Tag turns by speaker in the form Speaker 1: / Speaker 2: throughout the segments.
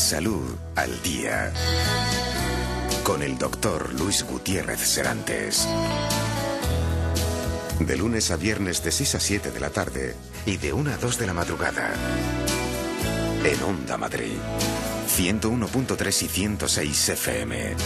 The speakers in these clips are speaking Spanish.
Speaker 1: Salud al Día. Con el doctor Luis Gutiérrez Serantes. De lunes a viernes de 6 a 7 de la tarde y de 1 a 2 de la madrugada. En Onda Madrid. 101.3 y 106 FM.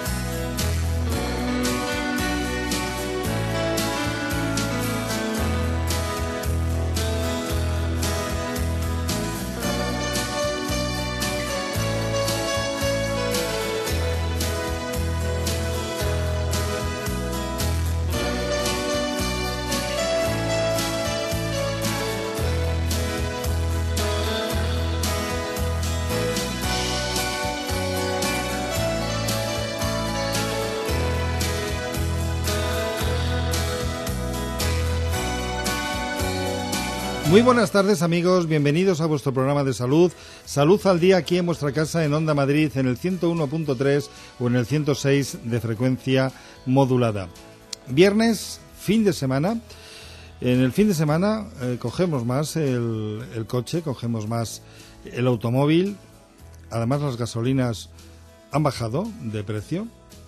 Speaker 2: Muy buenas tardes, amigos, bienvenidos a vuestro programa de salud, Salud al Día, aquí en vuestra casa en Onda Madrid, en el 101.3 o en el 106 de frecuencia modulada. Viernes, fin de semana. En el fin de semana cogemos más el coche, cogemos más el automóvil. Además, las gasolinas han bajado de precio.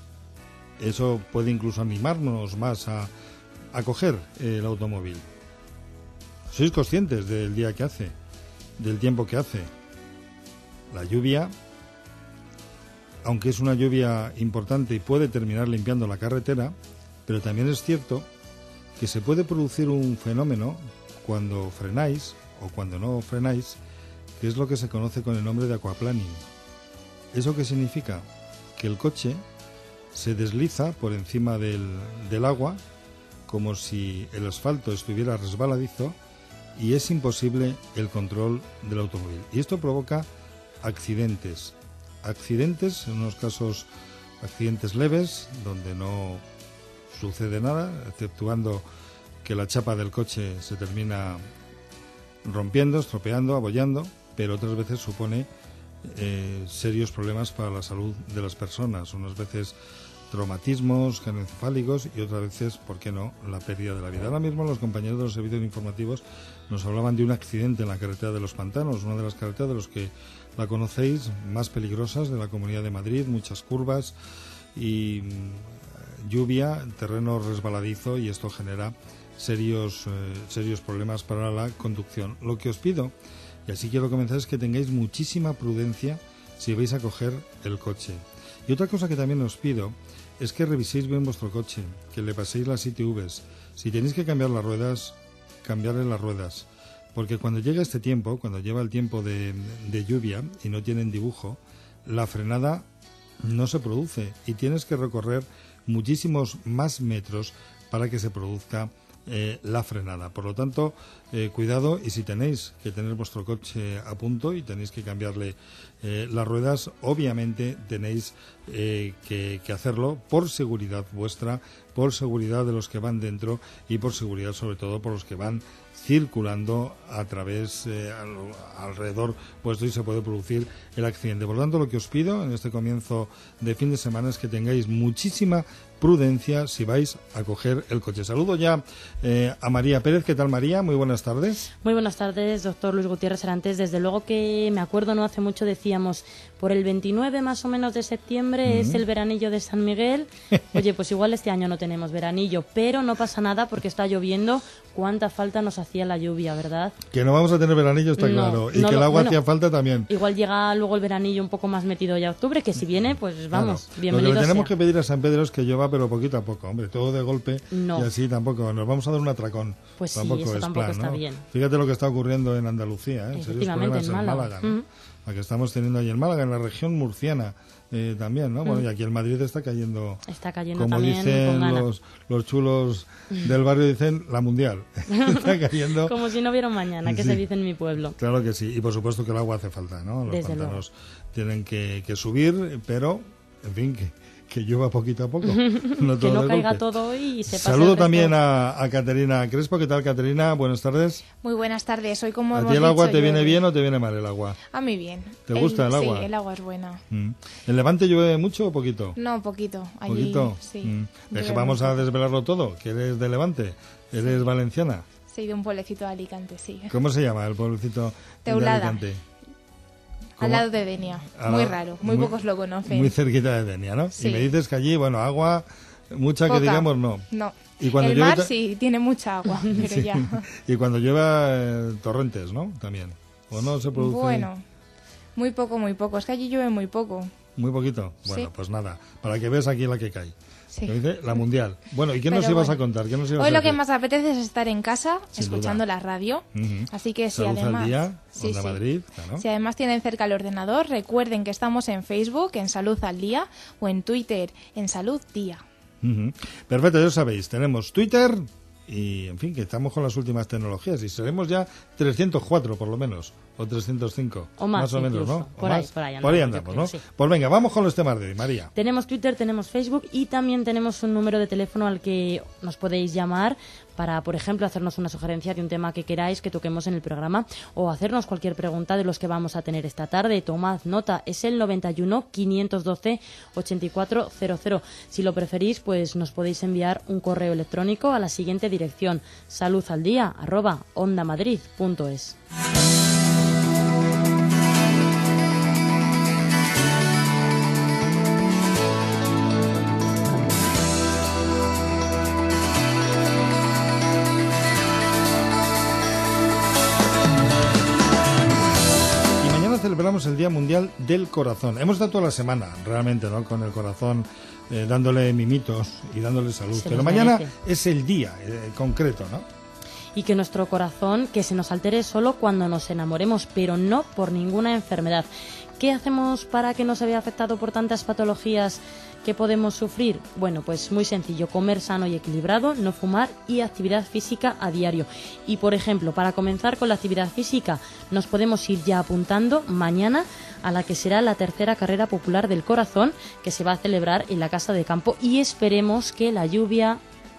Speaker 2: Eso puede incluso animarnos más a coger el automóvil. ¿Sois conscientes del día que hace, del tiempo que hace? La lluvia, aunque es una lluvia importante y puede terminar limpiando la carretera, pero también es cierto que se puede producir un fenómeno cuando frenáis o cuando no frenáis, que es lo que se conoce con el nombre de aquaplaning. ¿Eso qué significa? Que el coche se desliza por encima del agua como si el asfalto estuviera resbaladizo y es imposible el control del automóvil. Y esto provoca accidentes. Accidentes, en unos casos accidentes leves, donde no sucede nada, exceptuando que la chapa del coche se termina rompiendo, estropeando, abollando, pero otras veces supone serios problemas para la salud de las personas. Unas veces traumatismos craneoencefálicos y otras veces, ¿por qué no?, la pérdida de la vida. Ahora mismo los compañeros de los servicios informativos nos hablaban de un accidente en la carretera de los Pantanos, una de las carreteras de los que la conocéis, más peligrosas de la Comunidad de Madrid, muchas curvas y lluvia, terreno resbaladizo, y esto genera serios problemas para la conducción. Lo que os pido, y así quiero comenzar, es que tengáis muchísima prudencia si vais a coger el coche. Y otra cosa que también os pido es que reviséis bien vuestro coche, que le paséis las ITVs. Si tenéis que cambiar las ruedas, cambiarle las ruedas. Porque cuando llega este tiempo, cuando lleva el tiempo de lluvia y no tienen dibujo, la frenada no se produce y tienes que recorrer muchísimos más metros para que se produzca la frenada. Por lo tanto, cuidado, y si tenéis que tener vuestro coche a punto y tenéis que cambiarle las ruedas, obviamente tenéis que hacerlo por seguridad vuestra, por seguridad de los que van dentro y por seguridad sobre todo por los que van circulando a través, alrededor puesto, y se puede producir el accidente. Por lo tanto, lo que os pido en este comienzo de fin de semana es que tengáis muchísima prudencia si vais a coger el coche. Saludo ya a María Pérez. ¿Qué tal, María? Muy buenas tardes.
Speaker 3: Muy buenas tardes, doctor Luis Gutiérrez Serantes. Desde luego que me acuerdo, no hace mucho decíamos, por el 29 más o menos de septiembre es el veranillo de San Miguel. Oye, pues igual este año no tenemos veranillo, pero no pasa nada porque está lloviendo. Cuánta falta nos hacía la lluvia, ¿verdad? Que no vamos a tener veranillo, está claro. Y que el agua hacía falta también. Igual llega luego el veranillo un poco más metido ya octubre, que si viene, pues vamos, claro. Bienvenido. Lo que le tenemos que pedir a San Pedro es que llueva, pero poquito a poco, hombre, todo de golpe y así tampoco. Nos vamos a dar un atracón. Pues tampoco sí, eso tampoco plan, está, ¿no?, bien. Fíjate lo que está ocurriendo en Andalucía, efectivamente, en Málaga, ¿no? La que estamos teniendo ahí en Málaga, en la región murciana también, ¿no? Bueno, y aquí en Madrid está cayendo como también, dicen los chulos del barrio, dicen la mundial. Está cayendo como si no hubiera un mañana, que se dice en mi pueblo. Claro que sí, y por supuesto que el agua hace falta, ¿no? Los pantanos tienen que subir, pero, en fin, que llueva poquito a poco. No que no caiga todo y se pase. Saludo también a Caterina Crespo. ¿Qué tal, Caterina? Buenas tardes.
Speaker 4: Muy buenas tardes. Hoy, como
Speaker 2: ¿A ti el agua te viene bien o te viene mal el agua?
Speaker 4: A mí bien.
Speaker 2: ¿Te gusta el agua?
Speaker 4: Sí, el agua es buena.
Speaker 2: ¿En Levante llueve mucho o poquito?
Speaker 4: No, poquito. Allí,
Speaker 2: ¿Poquito?
Speaker 4: Sí.
Speaker 2: Vamos a desvelarlo todo. ¿Que eres de Levante? ¿Eres valenciana?
Speaker 4: Sí, de un pueblecito de Alicante, sí.
Speaker 2: ¿Cómo se llama el pueblecito de Alicante?
Speaker 4: Al lado de Denia. Muy raro, muy pocos lo conocen.
Speaker 2: Muy cerquita de Denia, ¿no?
Speaker 4: Sí.
Speaker 2: Y me dices que allí, bueno, agua, mucha
Speaker 4: Poca.
Speaker 2: que digamos, no.
Speaker 4: No.
Speaker 2: Y cuando
Speaker 4: El
Speaker 2: llueve
Speaker 4: mar sí, tiene mucha agua, pero
Speaker 2: Sí.
Speaker 4: ya.
Speaker 2: Y cuando llueva, torrentes, ¿no? También. ¿O no se produce?
Speaker 4: Bueno, muy poco. Es que allí llueve muy poco.
Speaker 2: Muy poquito. Bueno,
Speaker 4: Sí.
Speaker 2: pues nada. Para que veas aquí la que cae.
Speaker 4: Sí.
Speaker 2: Que dice la mundial. Bueno, ¿y qué nos
Speaker 4: Pero
Speaker 2: ibas a
Speaker 4: bueno.
Speaker 2: contar? ¿Qué nos ibas
Speaker 4: Hoy
Speaker 2: a
Speaker 4: lo que
Speaker 2: decir?
Speaker 4: más apetece es estar en casa,
Speaker 2: Sin
Speaker 4: escuchando
Speaker 2: duda.
Speaker 4: la radio.
Speaker 2: Ujú.
Speaker 4: Así que si
Speaker 2: Salud al
Speaker 4: además...
Speaker 2: día,
Speaker 4: Sí,
Speaker 2: Onda
Speaker 4: sí.
Speaker 2: Madrid, claro.
Speaker 4: Si además tienen cerca el ordenador, recuerden que estamos en Facebook, en Salud al Día, o en Twitter, en Salud Día.
Speaker 2: Ujú. Perfecto, ya sabéis, tenemos Twitter y, en fin, que estamos con las últimas tecnologías y seremos ya 304 por lo menos, o 305.
Speaker 3: O más
Speaker 2: o menos,
Speaker 3: incluso.
Speaker 2: ¿no? O
Speaker 3: Por ahí,
Speaker 2: más.
Speaker 3: por ahí andamos, yo
Speaker 2: andamos,
Speaker 3: creo,
Speaker 2: ¿no?
Speaker 3: sí.
Speaker 2: Pues venga, vamos con los temas de hoy, María.
Speaker 3: Tenemos Twitter, tenemos Facebook y también tenemos un número de teléfono al que nos podéis llamar para, por ejemplo, hacernos una sugerencia de un tema que queráis que toquemos en el programa o hacernos cualquier pregunta de los que vamos a tener esta tarde. Tomad nota, es el 91 512 8400. Si lo preferís, pues nos podéis enviar un correo electrónico a la siguiente dirección: saludaldia@ondamadrid.es.
Speaker 2: Y mañana celebramos el Día Mundial del Corazón. Hemos estado toda la semana, realmente, ¿no? Con el corazón dándole mimitos y dándole salud.
Speaker 3: Se
Speaker 2: Pero
Speaker 3: los
Speaker 2: mañana
Speaker 3: merece.
Speaker 2: es el día concreto, ¿no?
Speaker 3: Y que nuestro corazón que se nos altere solo cuando nos enamoremos, pero no por ninguna enfermedad. ¿Qué hacemos para que no se vea afectado por tantas patologías que podemos sufrir? Bueno, pues muy sencillo: comer sano y equilibrado, no fumar y actividad física a diario. Y por ejemplo, para comenzar con la actividad física, nos podemos ir ya apuntando mañana a la que será la tercera carrera popular del corazón, que se va a celebrar en la Casa de Campo, y esperemos que la lluvia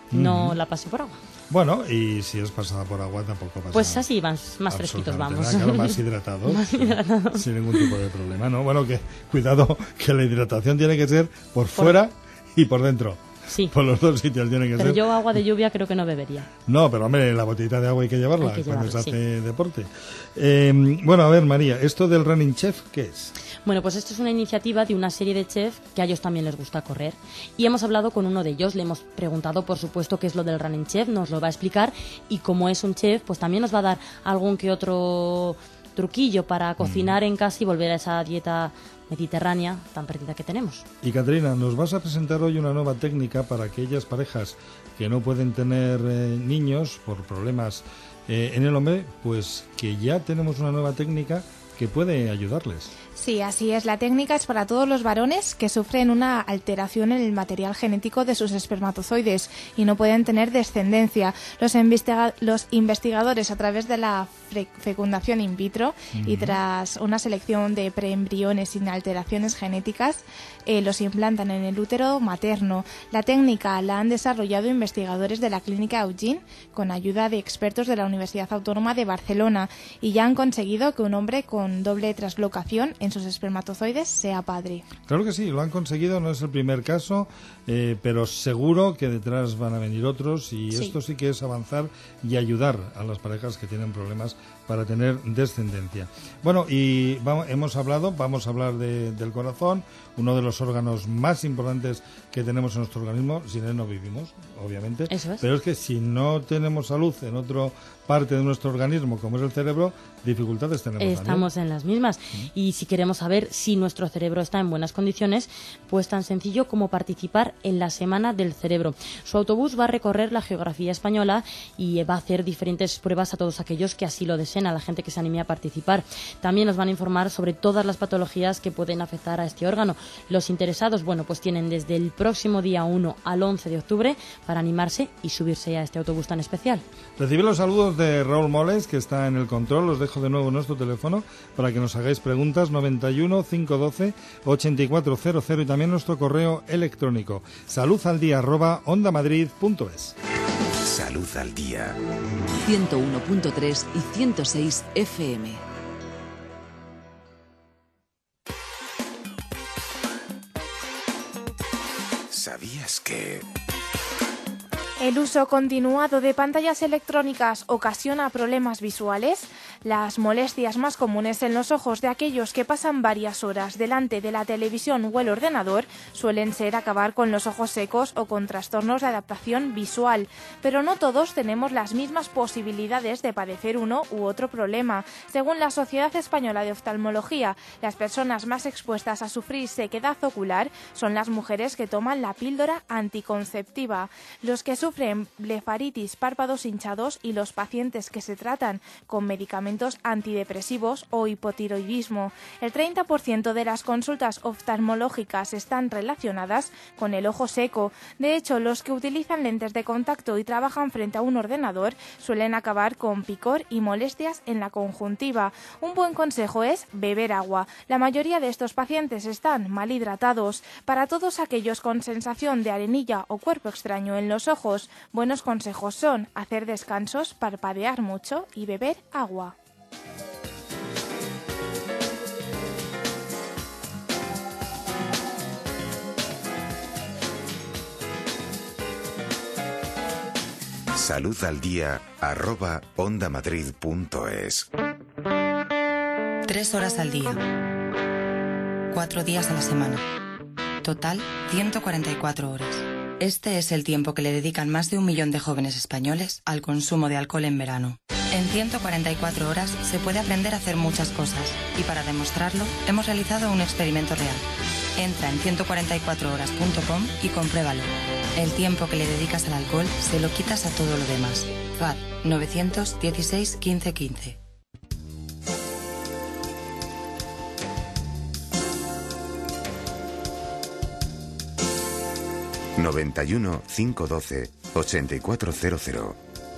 Speaker 3: no la pase por agua.
Speaker 2: Bueno, y si es pasada por agua tampoco pasa
Speaker 3: Pues
Speaker 2: nada.
Speaker 3: así más fresquitos
Speaker 2: Absolutamente
Speaker 3: vamos.
Speaker 2: nada, claro, más hidratados, sin ningún tipo de problema, ¿no? Bueno, que cuidado, que la hidratación tiene que ser por fuera y por dentro.
Speaker 3: Sí.
Speaker 2: Por los dos sitios tiene que
Speaker 3: Pero
Speaker 2: ser.
Speaker 3: yo agua de lluvia creo que no bebería.
Speaker 2: No, pero hombre, la botellita de agua hay que llevarla
Speaker 3: Hay que
Speaker 2: cuando se
Speaker 3: llevarla,
Speaker 2: hace deporte. Bueno, a ver, María, ¿esto del Running Chef qué es?
Speaker 3: Bueno, pues esto es una iniciativa de una serie de chefs que a ellos también les gusta correr. Y hemos hablado con uno de ellos, le hemos preguntado, por supuesto, qué es lo del Running Chef, nos lo va a explicar. Y como es un chef, pues también nos va a dar algún que otro truquillo para cocinar en casa y volver a esa dieta mediterránea tan perdida que tenemos.
Speaker 2: Y Caterina, nos vas a presentar hoy una nueva técnica para aquellas parejas que no pueden tener niños por problemas en el hombre, pues que ya tenemos una nueva técnica que puede ayudarles.
Speaker 4: Sí, así es. La técnica es para todos los varones que sufren una alteración en el material genético de sus espermatozoides y no pueden tener descendencia. Los investigadores, a través de la fecundación in vitro y tras una selección de preembriones sin alteraciones genéticas, los implantan en el útero materno. La técnica la han desarrollado investigadores de la Clínica Eugene con ayuda de expertos de la Universidad Autónoma de Barcelona y ya han conseguido que un hombre con doble translocación en sus espermatozoides sea padre.
Speaker 2: Claro que sí, lo han conseguido, no es el primer caso, pero seguro que detrás van a venir otros y
Speaker 4: Sí.
Speaker 2: esto sí que es avanzar y ayudar a las parejas que tienen problemas para tener descendencia. Bueno, y vamos a hablar del corazón, uno de los órganos más importantes que tenemos en nuestro organismo. Sin él no vivimos, obviamente.
Speaker 3: Eso es.
Speaker 2: Pero es que si no tenemos salud en otra parte de nuestro organismo, como es el cerebro, dificultades tenemos
Speaker 3: Estamos en las mismas. Y si queremos saber si nuestro cerebro está en buenas condiciones, pues tan sencillo como participar en la Semana del Cerebro. Su autobús va a recorrer la geografía española y va a hacer diferentes pruebas a todos aquellos que así lo deseen, a la gente que se anime a participar. También nos van a informar sobre todas las patologías que pueden afectar a este órgano. Los interesados, bueno, pues tienen desde el próximo día 1 al 11 de octubre para animarse y subirse a este autobús tan especial.
Speaker 2: Recibid los saludos de Raúl Moles, que está en el control. Os dejo de nuevo nuestro teléfono para que nos hagáis preguntas: 91 512 8400, y también nuestro correo electrónico saludaldía@ondamadrid.es.
Speaker 1: Salud al día.
Speaker 5: 101.3 y 106 FM.
Speaker 1: ¿Sabías que...?
Speaker 4: ¿El uso continuado de pantallas electrónicas ocasiona problemas visuales? Las molestias más comunes en los ojos de aquellos que pasan varias horas delante de la televisión o el ordenador suelen ser acabar con los ojos secos o con trastornos de adaptación visual, pero no todos tenemos las mismas posibilidades de padecer uno u otro problema. Según la Sociedad Española de Oftalmología, las personas más expuestas a sufrir sequedad ocular son las mujeres que toman la píldora anticonceptiva, los que sufren blefaritis, párpados hinchados y los pacientes que se tratan con medicamentos antidepresivos o hipotiroidismo. El 30% de las consultas oftalmológicas están relacionadas con el ojo seco. De hecho, los que utilizan lentes de contacto y trabajan frente a un ordenador suelen acabar con picor y molestias en la conjuntiva. Un buen consejo es beber agua. La mayoría de estos pacientes están mal hidratados. Para todos aquellos con sensación de arenilla o cuerpo extraño en los ojos, buenos consejos son hacer descansos, parpadear mucho y beber agua.
Speaker 1: saludaldía@ondamadrid.es.
Speaker 6: 3 horas al día, 4 días a la semana, total 144 horas. Este es el tiempo que le dedican más de 1 millón de jóvenes españoles al consumo de alcohol en verano. En 144 horas se puede aprender a hacer muchas cosas y para demostrarlo hemos realizado un experimento real. Entra en 144horas.com y compruébalo. El tiempo que le dedicas al alcohol se lo quitas a todo lo demás. FAD 916 15 15.
Speaker 1: ...91 512 8400.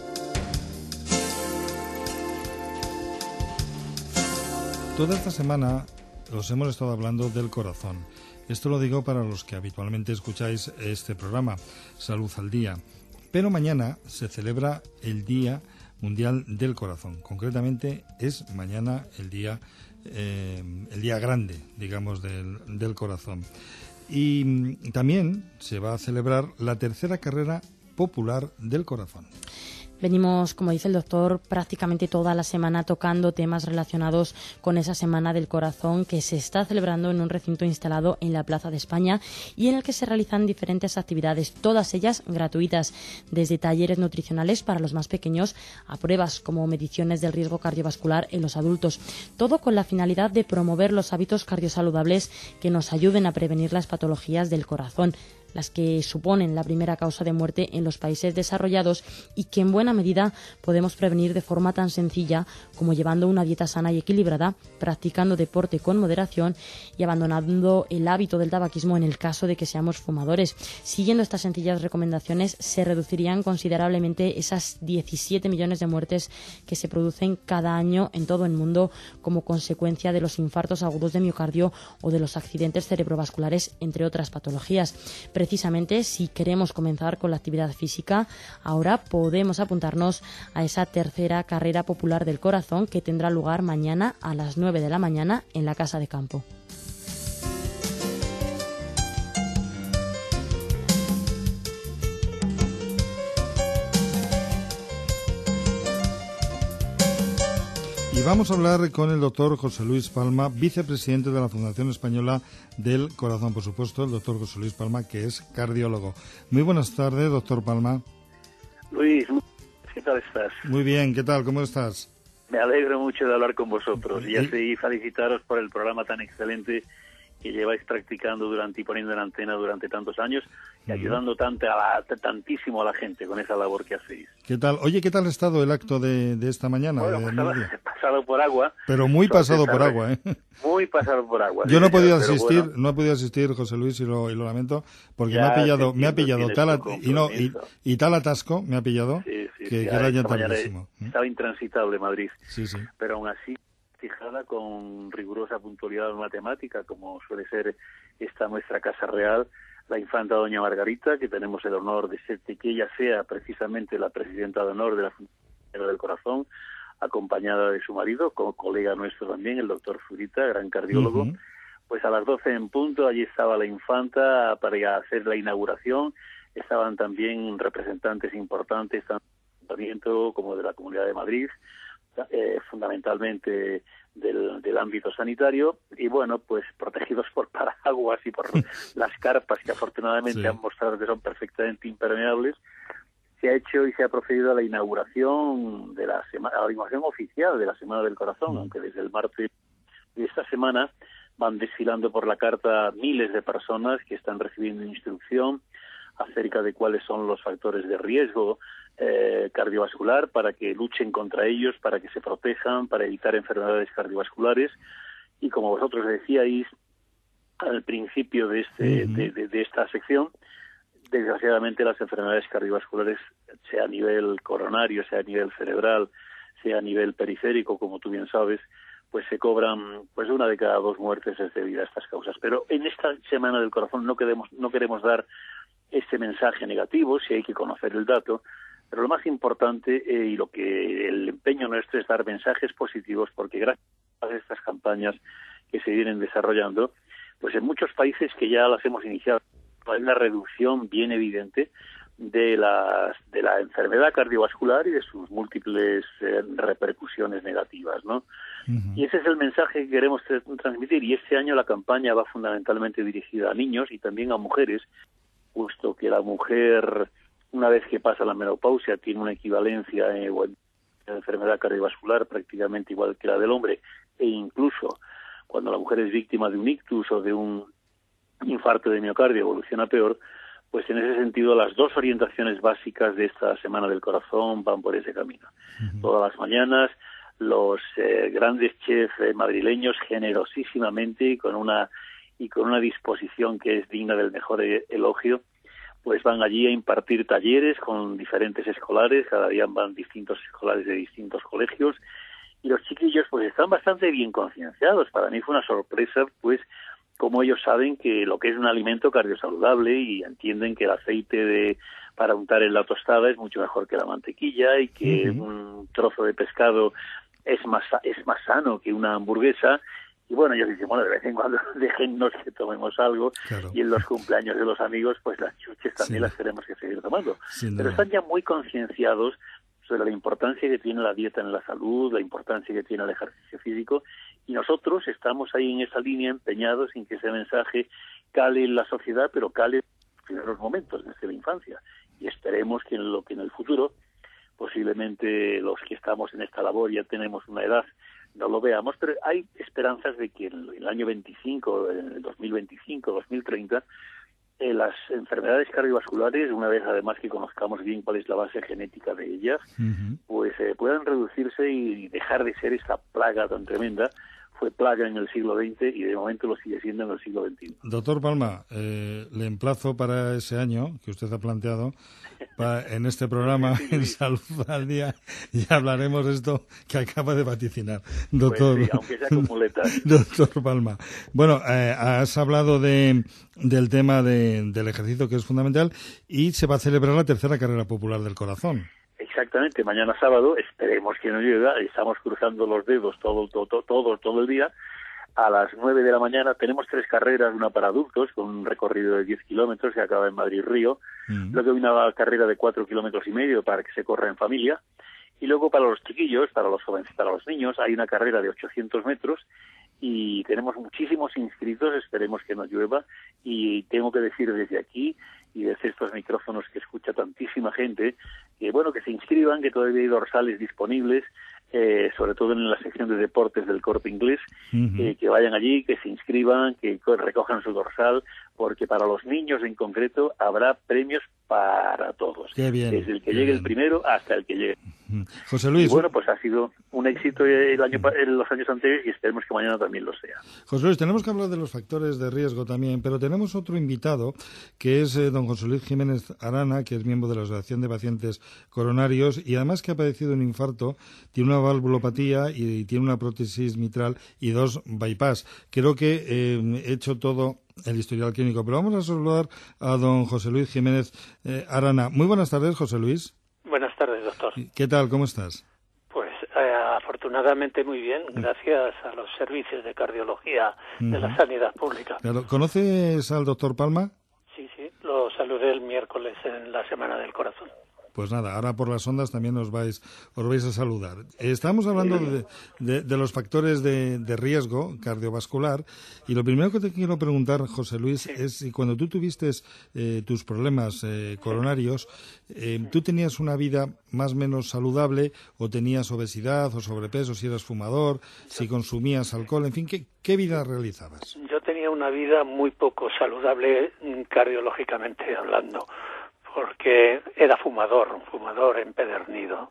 Speaker 2: Toda esta semana os hemos estado hablando del corazón. Esto lo digo para los que habitualmente escucháis este programa, Salud al Día. Pero mañana se celebra el Día Mundial del Corazón. Concretamente es mañana el día grande, digamos, del corazón. Y también se va a celebrar la tercera carrera popular del corazón.
Speaker 3: Venimos, como dice el doctor, prácticamente toda la semana tocando temas relacionados con esa Semana del Corazón que se está celebrando en un recinto instalado en la Plaza de España y en el que se realizan diferentes actividades, todas ellas gratuitas, desde talleres nutricionales para los más pequeños a pruebas como mediciones del riesgo cardiovascular en los adultos. Todo con la finalidad de promover los hábitos cardiosaludables que nos ayuden a prevenir las patologías del corazón, las que suponen la primera causa de muerte en los países desarrollados y que en buena medida podemos prevenir de forma tan sencilla como llevando una dieta sana y equilibrada, practicando deporte con moderación y abandonando el hábito del tabaquismo en el caso de que seamos fumadores. Siguiendo estas sencillas recomendaciones se reducirían considerablemente esas 17 millones de muertes que se producen cada año en todo el mundo como consecuencia de los infartos agudos de miocardio o de los accidentes cerebrovasculares, entre otras patologías. Precisamente, si queremos comenzar con la actividad física, ahora podemos apuntarnos a esa tercera carrera popular del corazón que tendrá lugar mañana a las 9 de la mañana en la Casa de Campo.
Speaker 2: Y vamos a hablar con el doctor José Luis Palma, vicepresidente de la Fundación Española del Corazón, por supuesto, el doctor José Luis Palma, que es cardiólogo. Muy buenas tardes, doctor Palma.
Speaker 7: Luis, ¿qué tal estás?
Speaker 2: Muy bien, ¿qué tal? ¿Cómo estás?
Speaker 7: Me alegro mucho de hablar con vosotros y así felicitaros por el programa tan excelente que lleváis practicando y poniendo en antena durante tantos años y ayudando tantísimo a la gente con esa labor que hacéis.
Speaker 2: ¿Qué tal? Oye, ¿qué tal ha estado el acto de esta mañana?
Speaker 7: Bueno, pasado por agua.
Speaker 2: Pero muy pasado por agua, ¿eh?
Speaker 7: Muy pasado por agua.
Speaker 2: Yo no he podido asistir, bueno. No he podido asistir, José Luis, y lo lamento, porque me ha pillado tal atasco, me ha pillado, que era ya tardísimo.
Speaker 7: Estaba intransitable Madrid.
Speaker 2: Sí.
Speaker 7: Pero aún así, fijada con rigurosa puntualidad matemática, como suele ser esta nuestra Casa Real, la infanta doña Margarita, que tenemos el honor de que ella sea precisamente la presidenta de honor de la Fundación del Corazón, acompañada de su marido, como colega nuestro también, el doctor Zurita, gran cardiólogo. Pues a las 12 en punto, allí estaba la infanta para hacer la inauguración estaban también representantes importantes, tanto del Ayuntamiento como de la Comunidad de Madrid, fundamentalmente del ámbito sanitario, y bueno, pues protegidos por paraguas y por las carpas que afortunadamente han mostrado que son perfectamente impermeables. Se ha hecho y se ha procedido a la inauguración de la inauguración oficial de la Semana del Corazón, aunque desde el martes de esta semana van desfilando por la carta miles de personas que están recibiendo instrucción acerca de cuáles son los factores de riesgo cardiovascular, para que luchen contra ellos, para que se protejan, para evitar enfermedades cardiovasculares. Y como vosotros decíais al principio de esta sección, desgraciadamente las enfermedades cardiovasculares, sea a nivel coronario, sea a nivel cerebral, sea a nivel periférico, como tú bien sabes, pues se cobran, pues 1 de cada 2 muertes es debida a estas causas. Pero en esta Semana del Corazón no queremos dar este mensaje negativo, si hay que conocer el dato, pero lo más importante y lo que el empeño nuestro es dar mensajes positivos, porque gracias a estas campañas que se vienen desarrollando, pues en muchos países que ya las hemos iniciado, hay una reducción bien evidente de la enfermedad cardiovascular y de sus múltiples repercusiones negativas, ¿no? Y ese es el mensaje que queremos transmitir, y este año la campaña va fundamentalmente dirigida a niños y también a mujeres, puesto que la mujer, una vez que pasa la menopausia, tiene una equivalencia en enfermedad cardiovascular prácticamente igual que la del hombre, e incluso cuando la mujer es víctima de un ictus o de un infarto de miocardio evoluciona peor. Pues en ese sentido las 2 orientaciones básicas de esta Semana del Corazón van por ese camino. Todas las mañanas los grandes chefs madrileños, generosísimamente y con una disposición que es digna del mejor elogio, pues van allí a impartir talleres con diferentes escolares. Cada día van distintos escolares de distintos colegios, y los chiquillos pues están bastante bien concienciados. Para mí fue una sorpresa, pues, como ellos saben que lo que es un alimento cardiosaludable, y entienden que el aceite para untar en la tostada es mucho mejor que la mantequilla, y que un trozo de pescado es más sano que una hamburguesa. Y bueno, ellos dicen, bueno, de vez en cuando déjennos que tomemos algo, claro. Y en los cumpleaños de los amigos, pues las chuches también las tenemos que seguir tomando. Pero están ya muy concienciados sobre la importancia que tiene la dieta en la salud, la importancia que tiene el ejercicio físico, y nosotros estamos ahí en esa línea empeñados en que ese mensaje cale en la sociedad, pero cale en los primeros momentos desde la infancia, y esperemos que en el futuro, posiblemente los que estamos en esta labor ya tenemos una edad, no lo veamos, pero hay esperanzas de que en el año 25, en el 2025, 2030, las enfermedades cardiovasculares, una vez además que conozcamos bien cuál es la base genética de ellas, pues puedan reducirse y dejar de ser esta plaga tan tremenda. Fue plaga en el siglo XX y de momento lo sigue siendo en el siglo XXI.
Speaker 2: Doctor Palma, le emplazo para ese año que usted ha planteado, en este programa, en Salud al Día, y hablaremos de esto que acaba de vaticinar. Doctor,
Speaker 7: pues sí, aunque sea con muletas.
Speaker 2: Doctor Palma, bueno, has hablado del tema del ejercicio, que es fundamental, y se va a celebrar la 3ª Carrera Popular del Corazón.
Speaker 7: Exactamente, mañana sábado, esperemos que no llueva, estamos cruzando los dedos todo el día. A las 9 de la mañana tenemos 3 carreras, una para adultos con un recorrido de 10 kilómetros que acaba en Madrid-Río, luego hay una carrera de 4,5 kilómetros para que se corra en familia, y luego para los chiquillos, para los jóvenes, para los niños, hay una carrera de 800 metros, y tenemos muchísimos inscritos, esperemos que no llueva, y tengo que decir desde aquí y desde estos micrófonos que escucha tantísima gente, que bueno, que se inscriban, que todavía hay dorsales disponibles, sobre todo en la sección de deportes del Corte Inglés, que vayan allí, que se inscriban, que recojan su dorsal, porque para los niños en concreto habrá premios para todos.
Speaker 2: Qué bien,
Speaker 7: desde el que llegue el primero hasta el que llegue.
Speaker 2: José Luis.
Speaker 7: Y bueno, pues ha sido un éxito en los años anteriores y esperemos que mañana también lo sea.
Speaker 2: José Luis, tenemos que hablar de los factores de riesgo también, pero tenemos otro invitado, que es don José Luis Jiménez Arana, que es miembro de la Asociación de Pacientes Coronarios y además que ha padecido un infarto, tiene una valvulopatía y tiene una prótesis mitral y 2 bypass. Creo que he hecho todo el historial clínico, pero vamos a saludar a don José Luis Jiménez Arana. Muy buenas tardes, José Luis.
Speaker 8: Buenas tardes, doctor.
Speaker 2: ¿Qué tal? ¿Cómo estás?
Speaker 8: Pues afortunadamente muy bien, gracias a los servicios de cardiología de la sanidad pública.
Speaker 2: Claro. ¿Conoces al doctor Palma?
Speaker 8: Sí, lo saludé el miércoles en la Semana del Corazón.
Speaker 2: Pues nada, ahora por las ondas también os vais a saludar. Estamos hablando de los factores de riesgo cardiovascular, y lo primero que te quiero preguntar, José Luis, es si cuando tú tuviste tus problemas coronarios, ¿tú tenías una vida más o menos saludable, o tenías obesidad o sobrepeso, si eras fumador, si consumías alcohol, en fin, ¿qué vida realizabas?
Speaker 8: Yo tenía una vida muy poco saludable cardiológicamente hablando, porque era un fumador empedernido.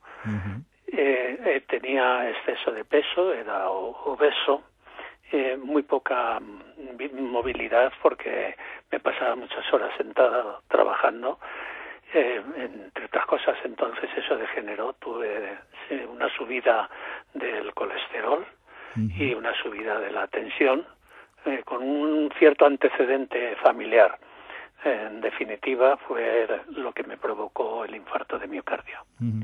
Speaker 8: Tenía exceso de peso, era obeso, muy poca movilidad porque me pasaba muchas horas sentado trabajando, entre otras cosas. Entonces eso degeneró, tuve una subida del colesterol y una subida de la tensión, con un cierto antecedente familiar. En definitiva, fue lo que me provocó el infarto de miocardio.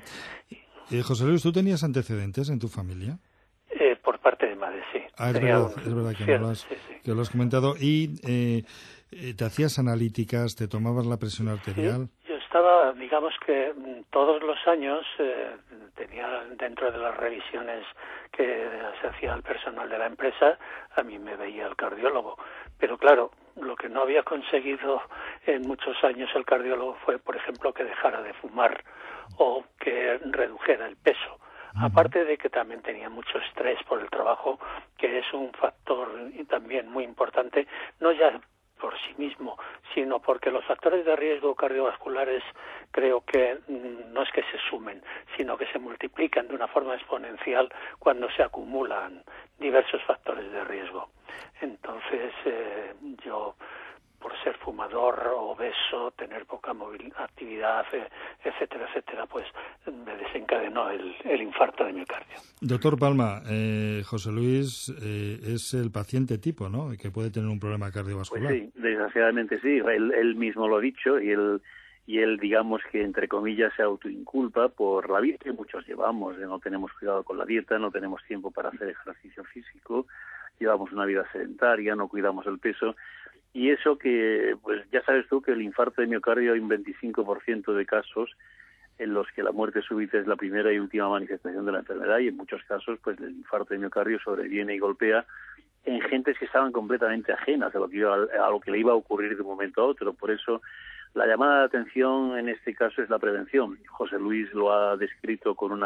Speaker 2: José Luis, ¿tú tenías antecedentes en tu familia?
Speaker 8: Por parte de madre, sí.
Speaker 2: Es verdad que lo has comentado. ¿Y te hacías analíticas, te tomabas la presión arterial?
Speaker 8: Sí, yo estaba, digamos que todos los años tenía, dentro de las revisiones que se hacía al personal de la empresa, a mí me veía el cardiólogo. Pero claro, lo que no había conseguido en muchos años el cardiólogo fue, por ejemplo, que dejara de fumar o que redujera el peso. Aparte de que también tenía mucho estrés por el trabajo, que es un factor también muy importante, no ya por sí mismo, sino porque los factores de riesgo cardiovasculares creo que no es que se sumen, sino que se multiplican de una forma exponencial cuando se acumulan diversos factores de riesgo. Entonces, yo, por ser fumador, obeso, tener poca actividad, etcétera, etcétera, pues me desencadenó el infarto de miocardio.
Speaker 2: Doctor Palma, José Luis es el paciente tipo, ¿no?, que puede tener un problema cardiovascular.
Speaker 7: Pues sí, desgraciadamente sí. Él mismo lo ha dicho, y él, digamos que, entre comillas, se autoinculpa por la vida que muchos llevamos. No tenemos cuidado con la dieta, no tenemos tiempo para hacer ejercicio físico, llevamos una vida sedentaria, no cuidamos el peso. Y eso que, pues ya sabes tú que el infarto de miocardio hay un 25% de casos en los que la muerte súbita es la primera y última manifestación de la enfermedad, y en muchos casos pues el infarto de miocardio sobreviene y golpea en gentes que estaban completamente ajenas a lo que le iba a ocurrir de un momento a otro. Por eso la llamada de atención en este caso es la prevención. José Luis lo ha descrito con